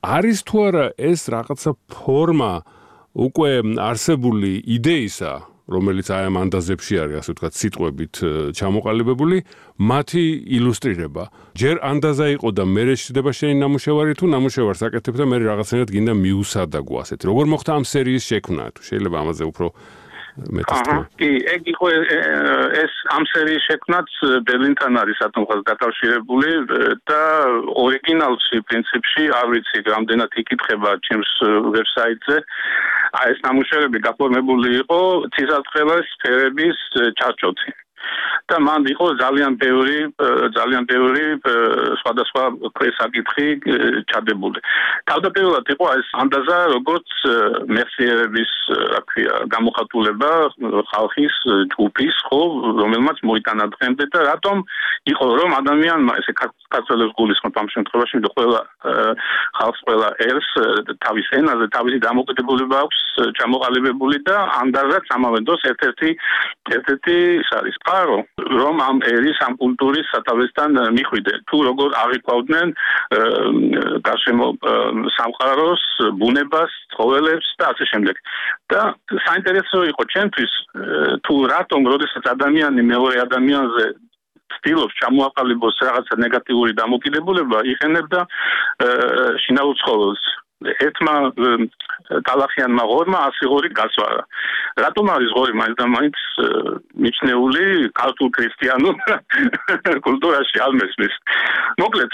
არის თუ არა ეს რაღაცა ფორმა უკვე არსებული იდეისა, რომელიც აი ამ ანდაზებში არის, ასე ვთქვათ, სიტყვებით ჩამოყალიბებული, მათი ილუსტრირება. ჯერ ანდაზა იყო და მერე შედება შენი ნამუშევარი თუ ნამუშევარს აკეთებ და მერე რაღაცნაირად გინდა მიუსადაგო ასეთი. როგორ მოხდა ამ სერიის შექმნა? თუ შეიძლება ამაზე უფრო აჰა, კი, ეგ იყო ეს ამ სერიის შექმნაც ბერლინთან არის ათომღაც დაკავშირებული და ორიგინალში პრინციპში არ ვიცი რამდენად იკითხება ჩემს ვებსაიტზე. აი ეს ნამუშევრები გაფორმებული იყო ცისარტყელას სფერების ჩარჩოთი. და მან იყო ძალიან ბევრი ძალიან ბევრი სხვადასხვა ქვესაკითხი ჩადებული. თავდაპირველად იყო ეს ანდაზა როგორც მეხსიერების, რა ქვია, გამოხატულება ხალხის ჯგუფის, ხო, რომელმაც მოიტანა დღემდე და რატომ იყო რომ ადამიანმა ესე ქართველებს გულისხმობ ამ შემთხვევაში, იმიტომ ყველა ხალხს, ყველა ერს თავის ენაზე თავისი დამოკიდებულება აქვს ჩამოყალიბებული და ანდაზაც ამავე დროს ერთ-ერთი ერთ-ერთი ის არის წყარო რომ ამ ერის ამ კულტურის სათავესთან მიხვიდე თუ როგორ აღიქვავდნენ გარშემო სამყაროს, ბუნებას, ცხოველებს და ასე შემდეგ. და საინტერესო იყო ჩემთვის თუ რატომ როდესაც ადამიანი მეორე ადამიანზე ცდილობს ჩამოაყალიბოს რაღაცა ნეგატიური დამოკიდებულება, იყენებდა შინაურ ცხოველს. ერთმა ტალახიანმა ღორმა ასი ღორი გასვარა. რატომ არის ღორი მაინც და მაინც მიჩნეული ქართულ ქრისტიანულ კულტურაში არ მესმის. მოკლედ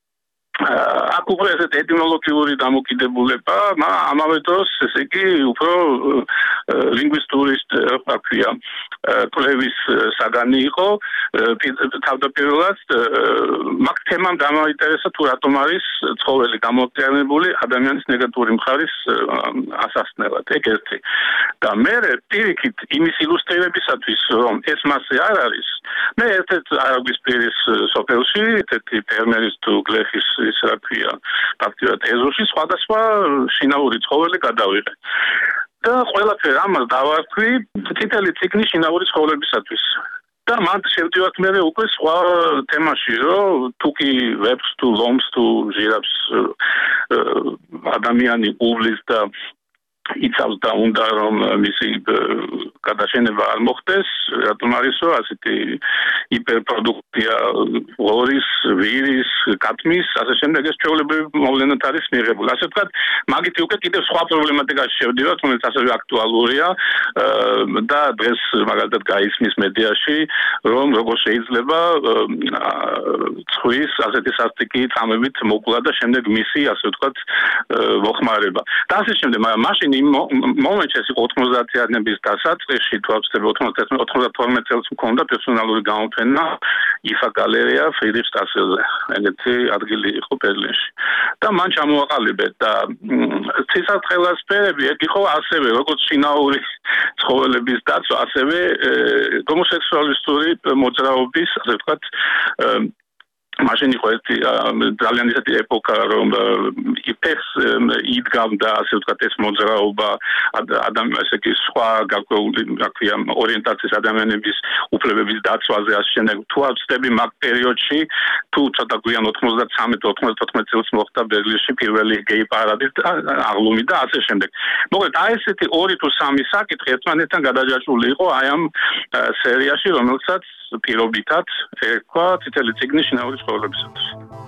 აქ უკვე ესეთ ეტიმოლოგიური დამოკიდებულება, ამავე დროს ესე იგი უფრო ლინგვისტური რა ქვია კვლევის საგანი იყო თავდაპირველად მაგ თემამ დამაინტერესა თუ რატომ არის ცხოველი გამოყენებული ადამიანის ნეგატიური მხარის ასახსნელად. ეგ ერთი. და მერე პირიქით იმის ილუსტრირებისათვის რომ ეს მასე არ არის, მე ერთ-ერთ არაგვის პირის სოფელში ერთ-ერთი ფერმერის თუ გლეხის ის რა ქვია ფაქტიურად ეზოში სხვადასხვა შინაური ცხოველი გადავიღე. და ყველაფერ ამას დავარქვი წითელი წიგნი შინაური ცხოველებისათვის. და მან შევდივართ მე უკვე სხვა თემაში, რომ თუ კი ვებს თუ ლომს თუ ჟირაფს ადამიანი უვლის და იცავს და უნდა რომ მისი გადაშენება არ მოხდეს, რატომ არის რომ ასეთი ჰიპერპროდუქცია ღორის, ვირის, კატმის, ასე შემდეგ ეს ჩვეულებრივი მოვლენად არის მიღებული. ასე ვთქვათ, მაგითი უკვე კიდევ სხვა პრობლემატიკაში შევდივართ, რომელიც ასევე აქტუალურია და დღეს მაგალითად გაისმის მედიაში, რომ როგორ შეიძლება ცხვრის ასეთი სასტიკი წამებით მოკლა და შემდეგ მისი, ასე ვთქვათ, მოხმარება. და ასე შემდეგ, მაგრამ მაშინ იმ მომენტში ეს იყო ოთხმოცდაათიანების დასაწყისში, თუ ვწდები ოცდათორმეტ წელს მქონდა პერსონალური გამოფენა იფა გალერეა ფრიდრიხშტრასეზე. ეგეთი ადგილი იყო ბერლინში. და მან ჩამოაყალიბე და ცისარტყელას სფერები ეგ იყო ასევე როგორც შინაური ცხოველების დაცვა, ასევე ჰომოსექსუალისტური მოძრაობის, ასე ვთქვათ, მაშინ იყო ერთი ძალიან ისეთი ეპოქა, რომ იფექს იდგამდა, ასე ვთქვათ, ეს მოძრაობა ადამიანის ესე იგი სხვა გაკვეული, რა ქვია, ორიენტაციის ადამიანების უფლებების დაცვაზე, ასე შემდეგ. თუ არ ვწდები მაგ პერიოდში, თუ ცოტა გვიან ოცდათრამეტ ოცდათოთხმეტ წელს მოხდა ბერლინში პირველი გეი პარადი აღლუმი და ასე შემდეგ. მოკლედ, აი ესეთი ორი თუ სამი საკითხი ერთმანეთთან გადაჯაჭვული იყო აი ამ სერიაში, რომელსაც პირობითად ერქვა წითელი წიგნი შინაური ცხოველებისათვის.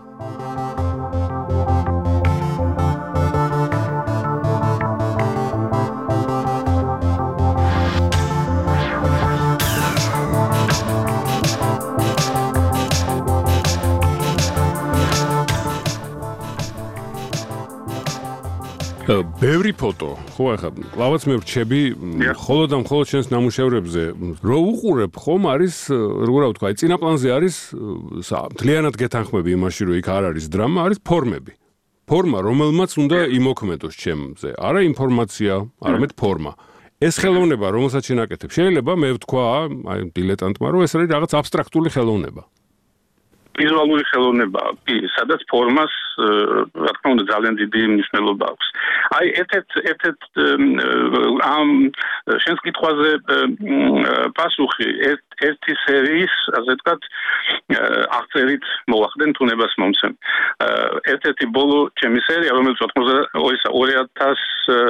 ბევრი ფოტო, ხო ახლა კლავაც მე ვრჩები, ხოლო და მხოლოდ შენს ნამუშევრებზე, რო უყურებ, ხომ არის, როგორ ვთქვა, აი წინაპლანზე არის მთლიანად გეთანხმები იმაში, რომ იქ არ არის დრამა, არის ფორმები. ფორმა, რომელმაც უნდა იმოქმედოს ჩემზე. არა ინფორმაცია, არამედ ფორმა. ეს ხელოვნება, რომელსაც შენაკეთებ, შეიძლება მე ვთქვა, აი დილეტანტმა, რომ ეს არის რაღაც აბსტრაქტული ხელოვნება. ვიზუალური ხელოვნება, კი, სადაც ფორმას, რა თქმა უნდა, ძალიან დიდი მნიშვნელობა აქვს. აი, ერთ-ერთ ერთ-ერთ ამ შენს კითხვაზე პასუხი ერთი სერიის, ასე ვთქვათ, აღწერით მოვახდენ თუნებას მომცემ. ერთ-ერთი ბოლო ჩემი სერია, რომელიც ორი ათას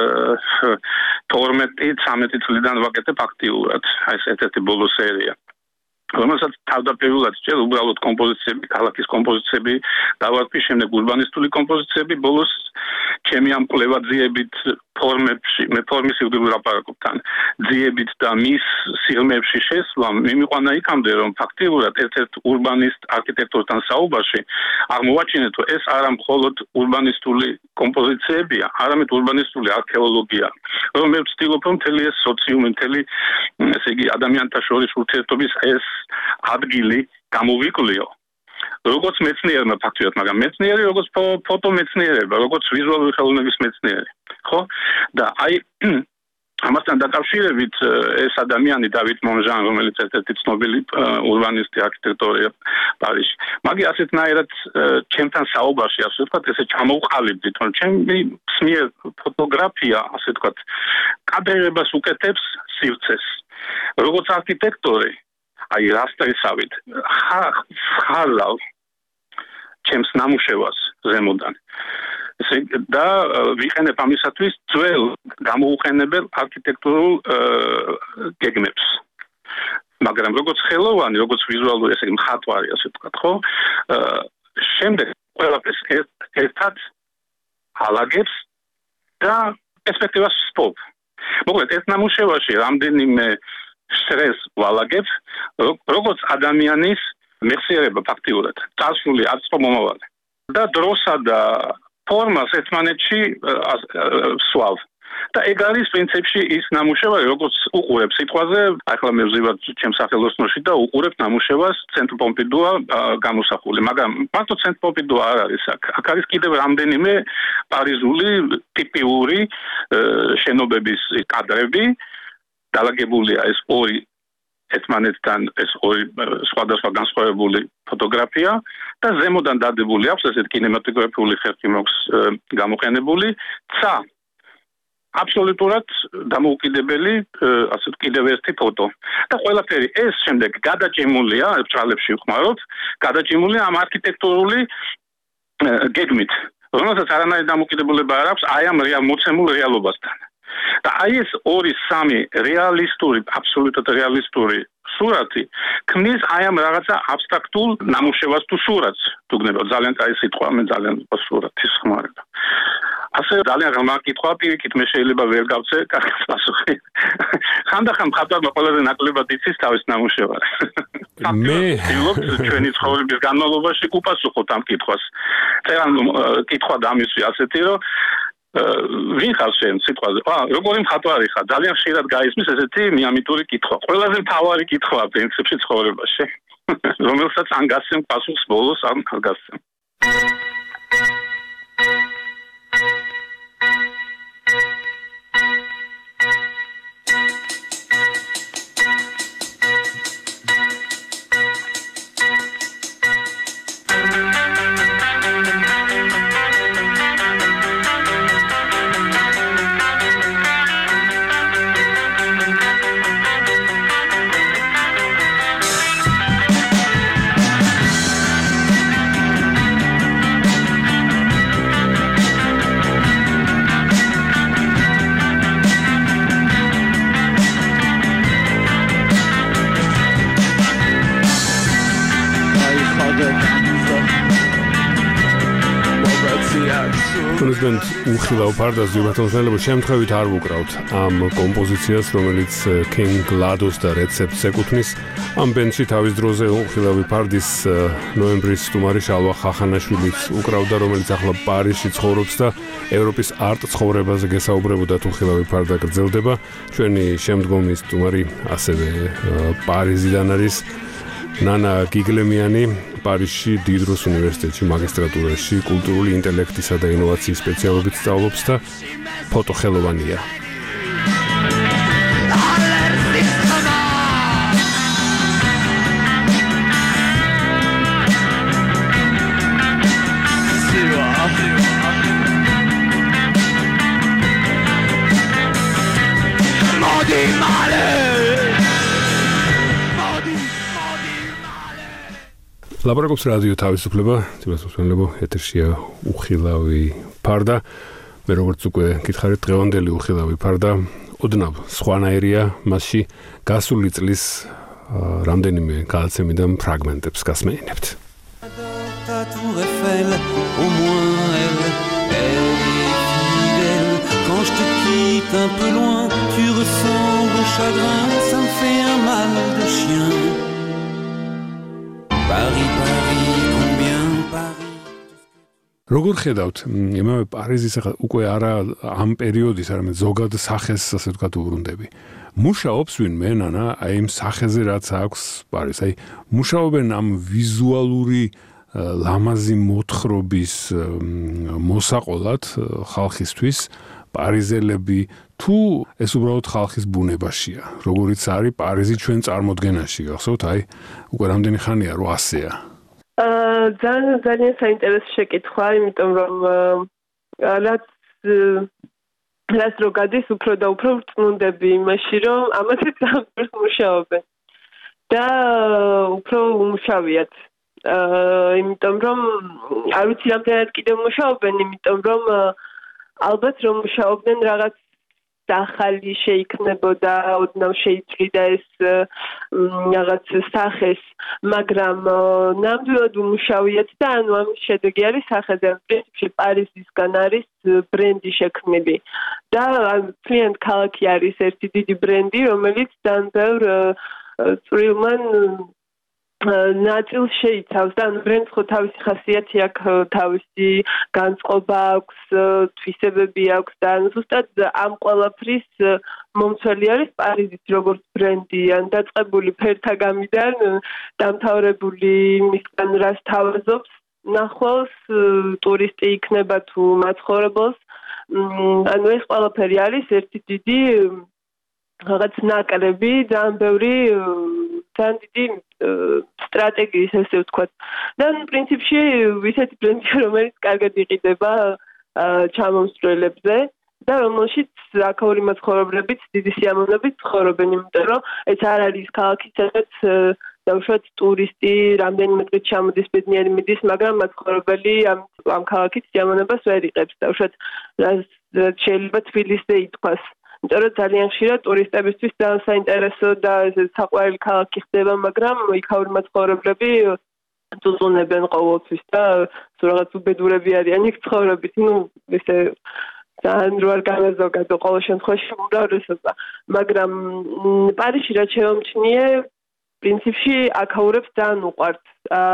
თორმეტი ცხრამეტი წლიდან ვაკეთებ აქტიურად. აი, ეს ერთ-ერთი ბოლო სერია. რომელსაც თავდაპირველად ჯერ უბრალოდ კომპოზიციები, ქალაქის კომპოზიციები დავარქვი, შემდეგ ურბანისტული კომპოზიციები, ბოლოს ჩემი ამ კვლევაძიებით ფორმებში, მე ფორმის ირგვლივ ლაპარაკობ თან, ძიებით და მის სიღრმეებში შესვლა მიმიყვანა იქამდე, რომ ფაქტიურად ერთ-ერთ ურბანისტ არქიტექტორთან საუბარში აღმოვაჩინეთ, რომ ეს არა მხოლოდ ურბანისტული კომპოზიციებია, არამედ ურბანისტული არქეოლოგია, რომ მე ვცდილობ, რომ მთელი ეს სოციუმი, მთელი ესე იგი ადამიანთა შორის ურთიერთობის ეს ადგილი გამოვიკვლიო. როგორც მეცნიერმა ფაქტიურად, მაგრამ მეცნიერი როგორც ფოტომეცნიერება, როგორც ვიზუალური ხელოვნების მეცნიერი. ხო? და აი ამასთან დაკავშირებით ეს ადამიანი დავით მონჟან, რომელიც ერთ-ერთი ცნობილი ურბანისტი არქიტექტორია პარიზში. მაგი ასეთნაირად ჩემთან საუბარში, ასე ვთქვათ, ესე ჩამოვყალიბდით, რომ ჩემი სმიერ ფოტოგრაფია, ასე ვთქვათ, კადრებას უკეთებს სივრცეს. როგორც არქიტექტორი აი რასტრისავით ხაზავ ჩემს ნამუშევარს ზემოდან. ესე და ვიყენებ ამისათვის ძველ გამოუყენებელ არქიტექტურულ გეგმებს. მაგრამ როგორც ხელოვანი, როგორც ვიზუალური ესე იგი მხატვარი, ასე ვთქვათ, ხო? შემდეგ ყველაფერს ერთად ალაგებს და პერსპექტივას ვსპობ. მოკლედ ეს ნამუშევარში რამდენიმე შრეს ვალაგებ, როგორც ადამიანის მეხსიერება ფაქტიურად, წარსული არწყო მომავალი. და დროსა და ფორმას ერთმანეთში სვავ. და ეგ არის პრინციპში ის ნამუშევარი, როგორც უყურებ სიტყვაზე, ახლა მე ვზივარ ჩემს სახელოსნოში და უყურებ ნამუშევარს ცენტრ პომპიდუა გამოსახული, მაგრამ მარტო ცენტრ პომპიდუა არ არის აქ. აქ არის კიდევ რამდენიმე პარიზული ტიპიური შენობების კადრები, დალაგებულია ეს ორი ერთმანეთთან ეს ორი სხვადასხვა განსხვავებული ფოტოგრაფია და ზემოდან დადებული აქვს ესეთ კინემატოგრაფიული ხერხი მაქვს გამოყენებული ცა აბსოლუტურად დამოუკიდებელი ასე კიდევ ერთი ფოტო და ყველაფერი ეს შემდეგ გადაჭიმულია ბრალებში ვხმარობ გადაჭიმულია ამ არქიტექტურული გეგმით რომელსაც არანაირი დამოუკიდებლობა არ აქვს აი ამ რეალ მოცემულ რეალობასთან და აი ეს ორი სამი რეალისტური აბსოლუტურად რეალისტური სურათი ქმნის აი ამ რაღაცა აბსტრაქტულ ნამუშევარს თუ სურათს თუ გნება ძალიან კაი სიტყვა მე ძალიან სურათის ხმარება ასე ძალიან ღრმა კითხვაა პირიქით მე შეიძლება ვერ გავცე კარგი პასუხი ხანდახან მხატვარმა ყველაზე ნაკლებად იცის თავის ნამუშევარს მე ვცდილობ ჩვენი ცხოვრების განმავლობაში უპასუხოთ ამ კითხვას წერან კითხვა დამისვი ასეთი რომ ვინ ხარ შენ სიტყვაზე? აა, როგორი მხატვარი ხარ? ძალიან ხშირად გაისმის ესეთი მიამიტური კითხვა. ყველაზე მთავარი კითხვაა პრინციპში ცხოვრებაში. რომელსაც ან გასცემ პასუხს ბოლოს, ან არ გასცემ. Tunizbent უხილავ ფარდას ჯიბათონსნელება შემთხვევით არ ვუკრავთ ამ კომპოზიციას, რომელიც King Lados და რეცეპტს ეკუთვნის. ამ ბენდში თავის დროზე უხილავი ფარდის ნოემბრის სტუმარი შალვა ხახანაშვილიც უკრავდა, რომელიც ახლა პარიზში ცხოვრობს და ევროპის არტ ცხოვრებაზე გესაუბრებოდა თუ უხილავი ფარდა გრძელდება. ჩვენი შემდგომი სტუმარი ასევე პარიზიდან არის ნანა გიგლემიანი პარიზში დიდროს უნივერსიტეტში მაგისტრატურაში კულტურული ინტელექტისა და ინოვაციის სპეციალობით სწავლობს და ფოტოხელოვანია. მოდი მალე ლაპარაკობს რადიო თავისუფლება, თვითმფრინალებო ეთერშია უხილავი ფარდა. მე როგორც უკვე გითხარით, დღევანდელი უხილავი ფარდა ოდნავ სხვანაირია, მასში გასული წლის რამდენიმე გადაცემიდან ფრაგმენტებს გასმეინებთ. Quand je te quitte un peu loin, tu ressembles au chagrin, ça me fait un mal de chien. Paris, Paris, combien Paris? როგორ ხედავთ, იმავე პარიზის ახლა უკვე არა ამ პერიოდის, არამედ ზოგად სახეს, ასე ვთქვათ, უბრუნდები. მუშაობს ვინმე, ნანა, აი იმ სახეზე რაც აქვს პარიზ, აი მუშაობენ ამ ვიზუალური ლამაზი მოთხრობის მოსაყოლად ხალხისთვის პარიზელები თუ ეს უბრალოდ ხალხის ბუნებაშია, როგორიც არის პარიზი ჩვენ წარმოდგენაში, გახსოვთ, აი უკვე რამდენი ხანია რომ ასეა. ძალიან ძალიან საინტერესო შეკითხვა, იმიტომ რომ რაც რაც რო გადის უფრო და უფრო ვწმუნდები იმაში, რომ ამაზე ძალიან მუშაობენ და უფრო უმუშავიათ. იმიტომ რომ არ ვიცი რამდენად კიდევ მუშაობენ, იმიტომ რომ ალბათ რომ მუშაობდნენ რაღაც ახალი შეიქმნებოდა, ოდნავ შეიცვლიდა ეს რაღაც სახეს, მაგრამ ნამდვილად უმუშავიათ და ანუ ამის შედეგი არის სახეზე, პრინციპში პარიზისგან არის ბრენდი შექმნილი და ძალიან ქალაქი არის ერთი დიდი ბრენდი, რომელიც ძალიან ბევრ წვრილმან ნაწილს შეიცავს და ანუ ბრენდს ხო თავისი ხასიათი აქვს, თავისი განწყობა აქვს, თვისებები აქვს და ანუ ზუსტად ამ ყველაფრის მომცველი არის პარიზის როგორც ბრენდი, ან დაწყებული ფერთა გამიდან, დამთავრებული მისგან რას თავაზობს ნახვალს ტურისტი იქნება თუ მაცხოვრებელს, ანუ ეს ყველაფერი არის ერთი დიდი რაღაც ნაკრები, ძალიან ბევრი ძალიან დიდი სტრატეგიის ესე ვთქვათ. და პრინციპში ისეთი ბრენდი, რომელიც კარგად იყიდება ჩამომსვლელებზე და რომელშიც აქაური მაცხოვრებლებით დიდი სიამოვნებით ცხოვრობენ, იმიტომ რომ ეს არ არის ქალაქი, სადაც დაუშვათ ტურისტი რამდენიმე დღით ჩამოდის, ბედნიერი მიდის, მაგრამ მაცხოვრებელი ამ ამ ქალაქის სიამოვნებას ვერ იღებს. დაუშვათ შეიძლება თბილისზე ითქვას. იმიტომ რომ ძალიან ხშირად ტურისტებისთვის ძალიან საინტერესო და საყვარელი ქალაქი ხდება, მაგრამ იქაური მაცხოვრებლები წუწუნებენ ყოველთვის და რაღაც უბედურები არიან იქ ცხოვრებით. ნუ ესე ძალიან რო არ განაზოგადო ყოველ შემთხვევაში უმრავლესობა, მაგრამ პარიზში რაც შემომჩნიე, პრინციპში აქაურებს ძალიან უყვართ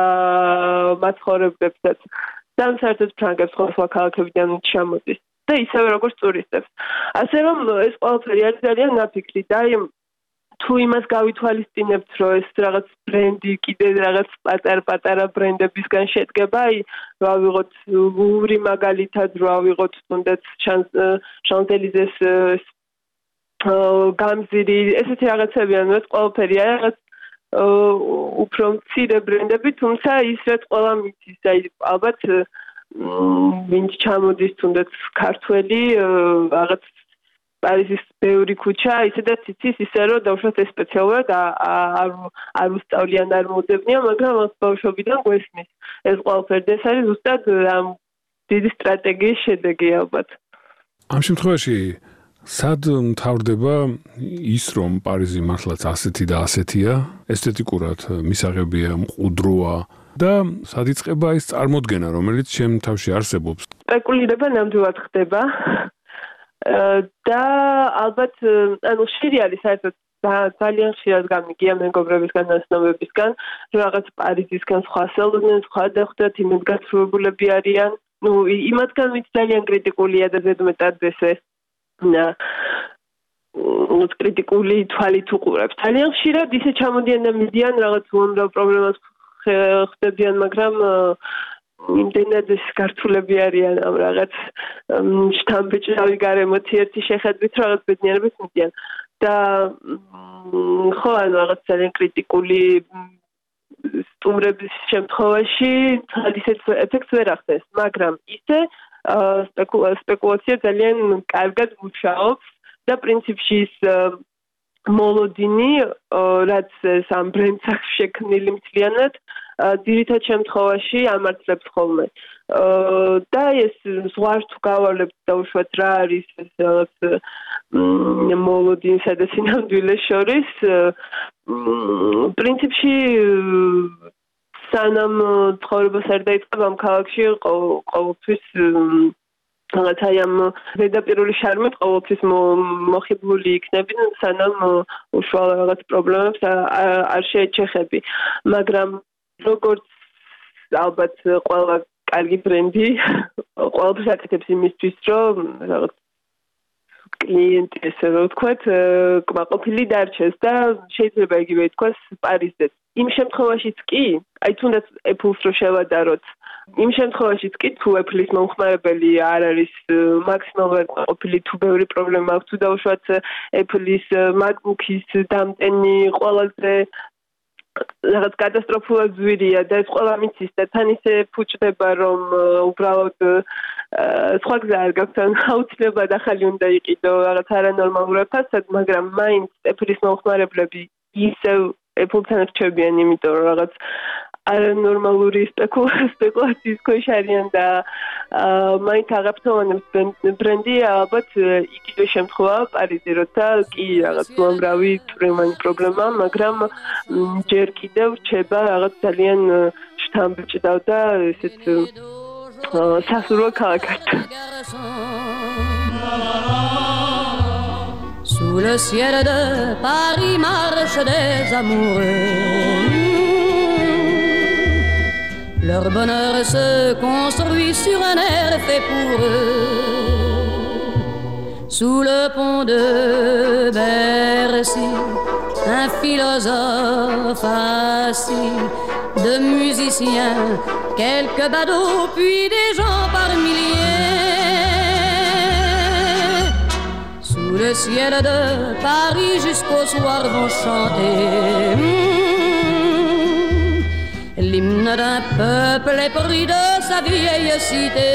მაცხოვრებლებსაც. ძალიან საერთოდ ფრანგებს სხვა ქალაქებიდან ჩამოდის. და ისევე როგორც ტურისტებს. ასე რომ ეს ყველაფერი არის ძალიან ნაფიქრი და აი თუ იმას გავითვალისწინებთ, რომ ეს რაღაც ბრენდი კიდე რაღაც პატარ-პატარა ბრენდებისგან შედგება, აი რა ვიღოთ ლუვრი მაგალითად, რა ვიღოთ თუნდაც შანზ-ელიზეს გამზირი, ესეთი რაღაცები, ანუ ეს ყველაფერი არის რაღაც უფრო მცირე ბრენდები, თუმცა ის რაც ყველა მიცის, აი ალბათ ვინც ჩამოდის თუნდაც ქართველი რაღაც პარიზის ბევრი ქუჩა ისედაც იცის ისე რომ დავუშვათ ეს სპეციალურად არ არ უსწავლიან არ მოდებნია, მაგრამ ამ ბავშვობიდან გვესმის ეს ყველაფერი ეს არის ზუსტად ამ დიდი სტრატეგიის შედეგი ალბათ. ამ შემთხვევაში სად მთავრდება ის რომ პარიზი მართლაც ასეთი და ასეთია, ესთეტიკურად მისაღებია, მყუდროა და სად იწყება ეს წარმოდგენა, რომელიც ჩემ თავში არსებობს. სპეკულირება ნამდვილად ხდება და ალბათ ანუ ხშირი არის საერთოდ ძალიან ხშირად გამიგია მეგობრებისგან, ნაცნობებისგან, რომ რაღაც პარიზისგან სხვა სელოდნენ, სხვა დახვდათ, იმედგაცრუებულები არიან. ნუ იმათგან ვინც ძალიან კრიტიკულია და ზედმეტად ესე ნუ კრიტიკული თვალით უყურებს. ძალიან ხშირად ისე ჩამოდიან და მიდიან რაღაც უამრავ პრობლემას ხდებიან, მაგრამ იმდენად ეს გართულები არიან ამ რაღაც შთამბეჭდავი გარემოთი ერთი შეხედვით რაღაც ბედნიერებით მიდიან და ხო ანუ რაღაც ძალიან კრიტიკული სტუმრების შემთხვევაში ისეთ ეფექტს ვერ ახდენს, მაგრამ ისე სპეკულაცია ძალიან კარგად მუშაობს და პრინციპში ის მოლოდინი, რაც სამ ბრენდს აქვს შექმნილი მთლიანად, ძირითად შემთხვევაში ამართლებს ხოლმე. და ეს ზღვარ თუ გავარლებთ დაუშვათ რა არის ეს რაღაც მოლოდინსა და სინამდვილეს შორის, პრინციპში სანამ ცხოვრებას არ დაიწყებ ამ ქალაქში ყოველთვის რაღაც აი ამ ზედაპირული შარმით ყოველთვის მოხიბლული იქნები, სანამ უშუალო რაღაც პრობლემებს არ შეეჩეხები. მაგრამ როგორც ალბათ ყველა კარგი ბრენდი ყველაფერს აკეთებს იმისთვის, რომ რაღაც კლიენტი ესე რომ ვთქვათ, კმაყოფილი დარჩეს და შეიძლება იგივე ითქვას პარიზზეც. იმ შემთხვევაშიც კი, აი თუნდაც Apple-ს რო შევადაროთ, იმ შემთხვევაშიც კი თუ Apple-ის მომხმარებელი არ არის მაქსიმალურად ყოფილი, თუ ბევრი პრობლემა აქვს, თუ დაუშვათ Apple-ის MacBook-ის დამტენი ყველაზე რაღაც კატასტროფულად ძვირია და ეს ყველა მიცის და თან ისე ფუჭდება, რომ უბრალოდ სხვა გზა არ გაქვს, აუცილებლად ახალი უნდა იყიდო რაღაც არანორმალურ ფასად, მაგრამ მაინც Apple-ის მომხმარებლები ისევ Apple-თან რჩებიან, იმიტომ რომ რაღაც არანორმალური სპეკულაციის ქვეშ არიან და მაინც აღაფრთოვანებს ბრენდი ალბათ იგივე შემთხვევაა პარიზი, როცა კი რაღაც უამრავი თურმანი პრობლემა, მაგრამ ჯერ კიდევ რჩება რაღაც ძალიან შთამბეჭდავ და ესეთ სასურველ ქალაქად. Sous le ciel de Paris marchent des amoureux. Leur bonheur se construit sur un air fait pour eux. Sous le pont de Bercy, un philosophe assis, de musiciens, quelques badauds, puis des gens par milliers. Sous le ciel de Paris jusqu'au soir vont chanter l'hymne d'un peuple épris de sa vieille cité.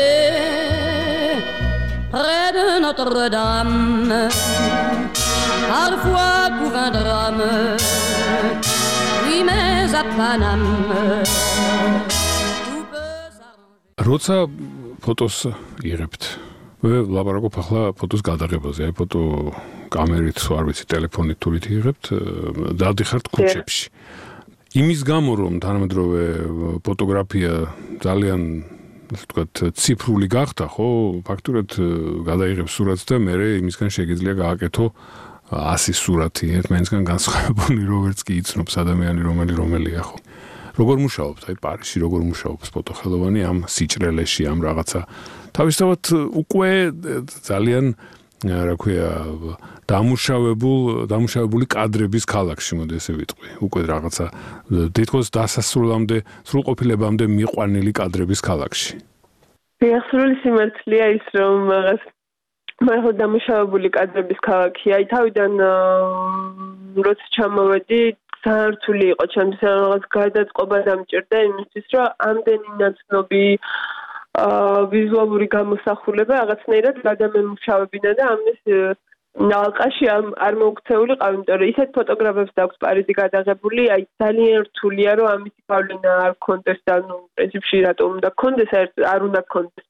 Près de Notre-Dame, parfois couvre un drame, oui mais à Paname tout peut s'arranger. როცა ფოტოს იღებთ, ლაპარაკობ ახლა ფოტოს გადაღებაზე, აი ფოტო კამერით, არ ვიცი, ტელეფონით თურით იღებთ, დადიხართ ქუჩებში. იმის გამო რომ თანამედროვე ფოტოგრაფია ძალიან ასე ვთქვათ ციფრული გახდა, ხო, ფაქტურად გადაიღებს სურათს და მე იმისგან შეგიძლია გააკეთო ასი სურათი ერთმანეთსგან განსხვავებული, როგორც კი იცნობს ადამიანი რომელი რომელია, ხო. როგორ მუშაობთ, აი პარიზში როგორ მუშაობს ფოტოხელოვანი ამ სიჭრელეში, ამ რაღაცა თავისთავად უკვე ძალიან რა ქვია დამუშავებულ დამუშავებული კადრების ქალაქში, მოდი ესე ვიტყვი. უკვე რაღაცა თითქოს დასასრულამდე, სრულყოფილებამდე მიყვანილი კადრების ქალაქში. სრული სიმართლეა ის, რომ რაღაც მაგრამ დამუშავებული კადრების ქალაქია. აი თავიდან როცა ჩამოვედი, ძალიან რთული იყო ჩემთვის რაღაც გადაწყობა დამჭირდა იმისთვის, რომ ამდენი ნაცნობი ვიზუალური გამოსახულება რაღაცნაირად გადამემუშავებინა და ამის ალყაში არ მოუქცეულიყავ, იმიტომ რომ ისეთ ფოტოგრაფებს აქვს პარიზი გადაღებული, აი ძალიან რთულია, რომ ამის გავლენა არ ქონდეს და ნუ პრინციპში რატომ უნდა ქონდეს, არ უნდა ქონდეს.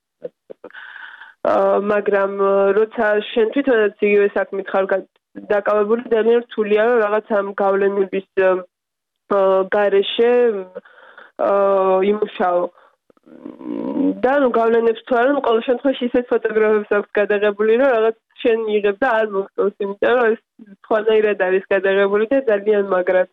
მაგრამ როცა შენ თვითონაც იგივე საქმით ხარ დაკავებული, ძალიან რთულია, რომ რაღაც ამ გავლენების გარეშე იმუშაო. და ნუ გავლენებს თუ არა, ყოველ შემთხვევაში ისეთ ფოტოგრაფებს აქვს გადაღებული, რომ რაღაც შენ იღებ და არ მოგწონს, იმიტომ რომ ეს სხვანაირად არის გადაღებული და ძალიან მაგრად.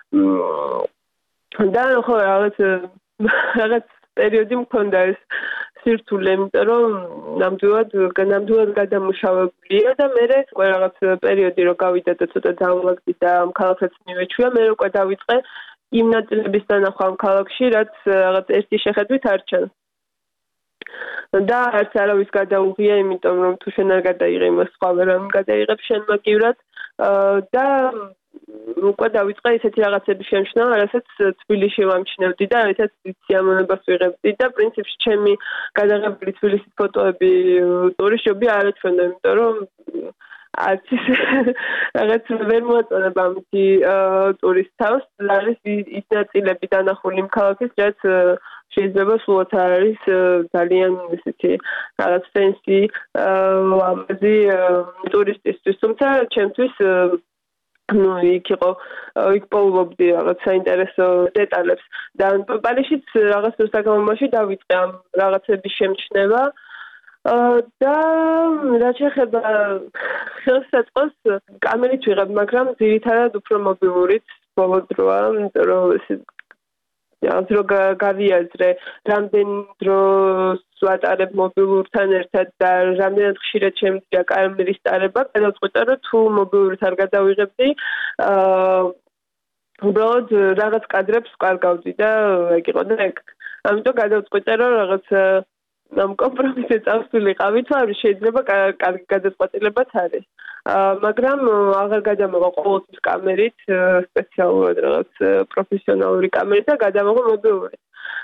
და ხო რაღაც რაღაც პერიოდი მქონდა ეს სირთულე, იმიტომ რომ ნამდვილად ნამდვილად გადამუშავებულია და მე უკვე რაღაც პერიოდი რო გავიდა და ცოტა დაულაგდი და ამ ქალაქსაც მივეჩვია, მე უკვე დავიწყე იმ ნაწილების დანახვა ამ ქალაქში, რაც რაღაც ერთი შეხედვით არ ჩანს. და არც არავის გადაუღია, იმიტომ რომ თუ შენ არ გადაიღე იმას, სხვა ვერ გადაიღებ შენ მაგივრად და უკვე დავიწყე ისეთი რაღაცების შემჩნა, რასაც თბილისში ვამჩნევდი და ერთად სიამოვნებას ვიღებდი და პრინციპში ჩემი გადაღებული თბილისის ფოტოები ტურისტები არ ეჩვენა, იმიტომ რომ არც რაღაც ვერ მოაწონება ამითი ტურის თავს, არის ის ნაწილები დანახული იმ ქალაქის, რაც შეიძლება სულაც არ არის ძალიან ისეთი რაღაც ფენსი ამაზე ტურისტისთვის, თუმცა ჩემთვის ну, იქ იყო, იქ პოულობდი რაღაც საინტერესო დეტალებს და პარიზშიც რაღაც საგამომოში დავიწყე ამ რაღაცების შემჩნევა და რაც შეეხება ხელსაწყოს კამერით ვიღებ, მაგრამ ძირითადად უფრო მობილურით ბოლო დროა, იმიტომ რომ დრო გავიაზრე რამდენ დროს ვატარებ მობილურთან ერთად და რამდენად ხშირად შემიძლია კამერის ტარება, გადავწყვიტე რომ თუ მობილურით არ გადავიღებდი, აა უბრალოდ რაღაც კადრებს ვკარგავდი და ეგ იყო და ეგ. ამიტომ გადავწყვიტე რომ რაღაც ამ კომპრომისზე წავსულიყავი, თუ არის შეიძლება კარგი გადაწყვეტილებაც არის. მაგრამ აღარ გადამოვა ყოველთვის კამერით, სპეციალურად რაღაც პროფესიონალური კამერით და გადამოვა მობილურით.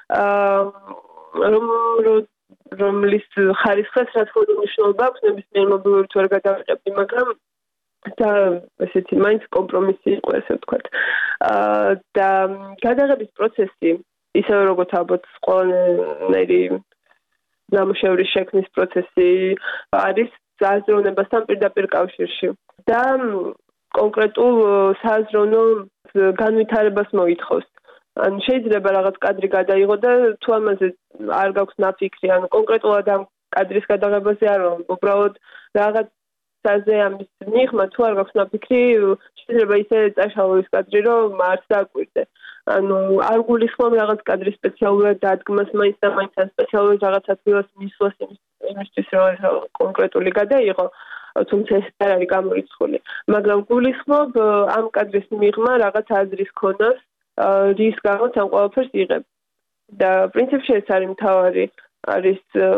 რომ რომლის ხარისხს რა თქმა უნდა მნიშვნელობა აქვს, ნებისმიერ მობილურით ვერ გადავიღებდი, მაგრამ და ესეთი მაინც კომპრომისი იყო, ესე ვთქვათ. და გადაღების პროცესი, ისევე როგორც ალბათ ყველანაირი ნამუშევრის შექმნის პროცესი არის საზრუნებასთან პირდაპირ კავშირში და კონკრეტულ საზრუნო განვითარებას მოითხოვს. ან შეიძლება რაღაც კადრი გადაიღო და თუ ამაზე არ გაქვს ნაფიქრი, ან კონკრეტულად ამ კადრის გადაღებაზე არ ვარ, უბრალოდ რაღაცაზე ამის მიღმა თუ არ გაქვს ნაფიქრი, შეიძლება ისე წაშალო ის კადრი, რომ არც დააკვირდე. ანუ არ გულისხმობ რაღაც კადრის სპეციალურად დადგმას, მაინც და მაინც ან სპეციალურად რაღაც ადგილას მისვლას იმისთვის, რომ კონკრეტული გადაიღო, თუმცა ეს არ არის გამორიცხული. მაგრამ გულისხმობ ამ კადრის მიღმა რაღაც აზრის ქონას, რის გამოც ამ ყველაფერს იღებ. და პრინციპში ეს არის მთავარი, არის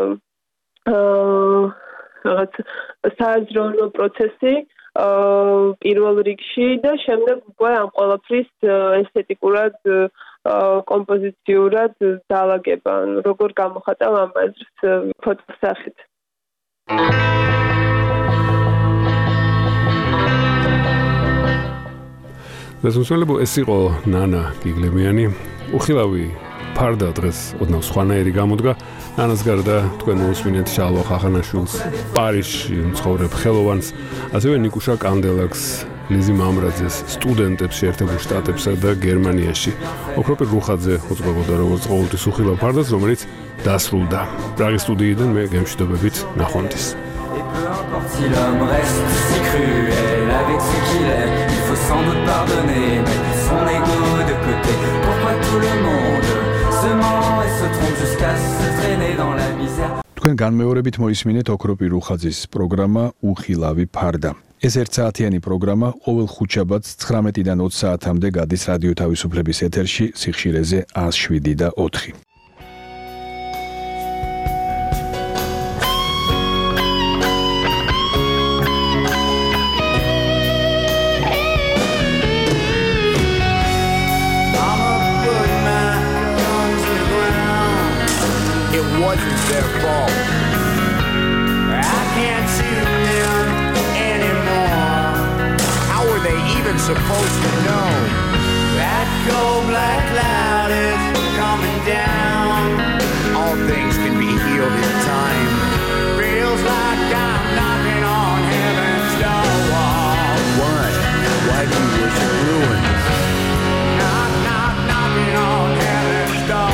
რაღაც საზრუნო პროცესი პირველ რიგში და შემდეგ უკვე ამ ყველაფრის ესთეტიკურად, კომპოზიციურად დაალაგება, როგორ გამოხატავ ამ აზრს ფოტოსახით. დასუსველებო ეს იყო ნანა გიგლემიანი, უხილავი ფარდა დღეს ოდნავ სხვანაირი გამოდგა. ნანას გარდა თქვენ მოусმინეთ შალვა ხახანაშვილს, პარიზში მცხოვრებ ხელოვანს, ასევე ნიკუშა კანდელაკს, ლიზი მამრაძეს, სტუდენტებს შეერთებულ შტატებსა და გერმანიაში. ოქროპირ რუხაძე უძღვებოდა როგორც ყოველთვის უხილავ ფარდას, რომელიც დასრულდა. პრაღის სტუდიიდან მე გემშვიდობებით ნახვამდის. Si l'homme reste si cruel avec ce qu'il est, il faut sans doute pardonner, mettre son ego de côté. Pourquoi tout le monde se ment et se trompe jusqu'à se traîner dans la misère? თქვენ განმეორებით მოისმინეთ ოქროპირ რუხაძის პროგრამა უხილავი ფარდა. ეს ერთსაათიანი პროგრამა ყოველ ხუთშაბათს ცხრამეტიდან ოცი საათამდე გადის რადიო თავისუფლების ეთერში სიხშირეზე ათს შვიდი და ოთხი. Their fault. I can't see them anymore. How were they even supposed to know? That cold black cloud is coming down. All things can be healed in time. Feels like I'm knocking on heaven's door. Why? Why do you worship ruins? Knock, knock, knocking on heaven's door.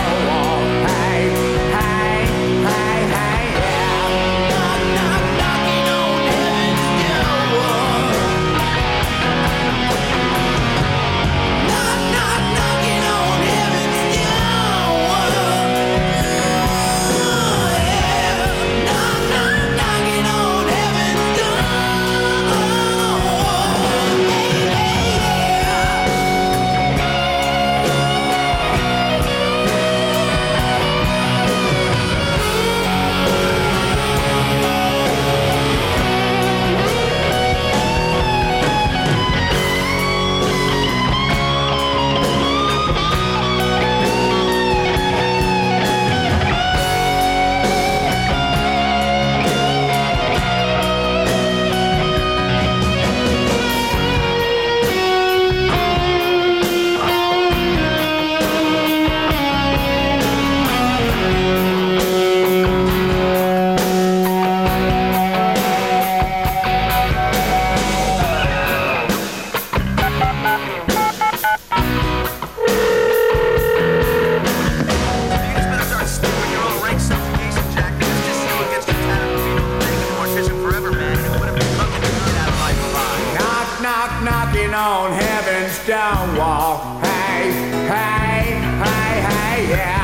knocking on heaven's stone wall. Hey, hey, hey, hey, yeah.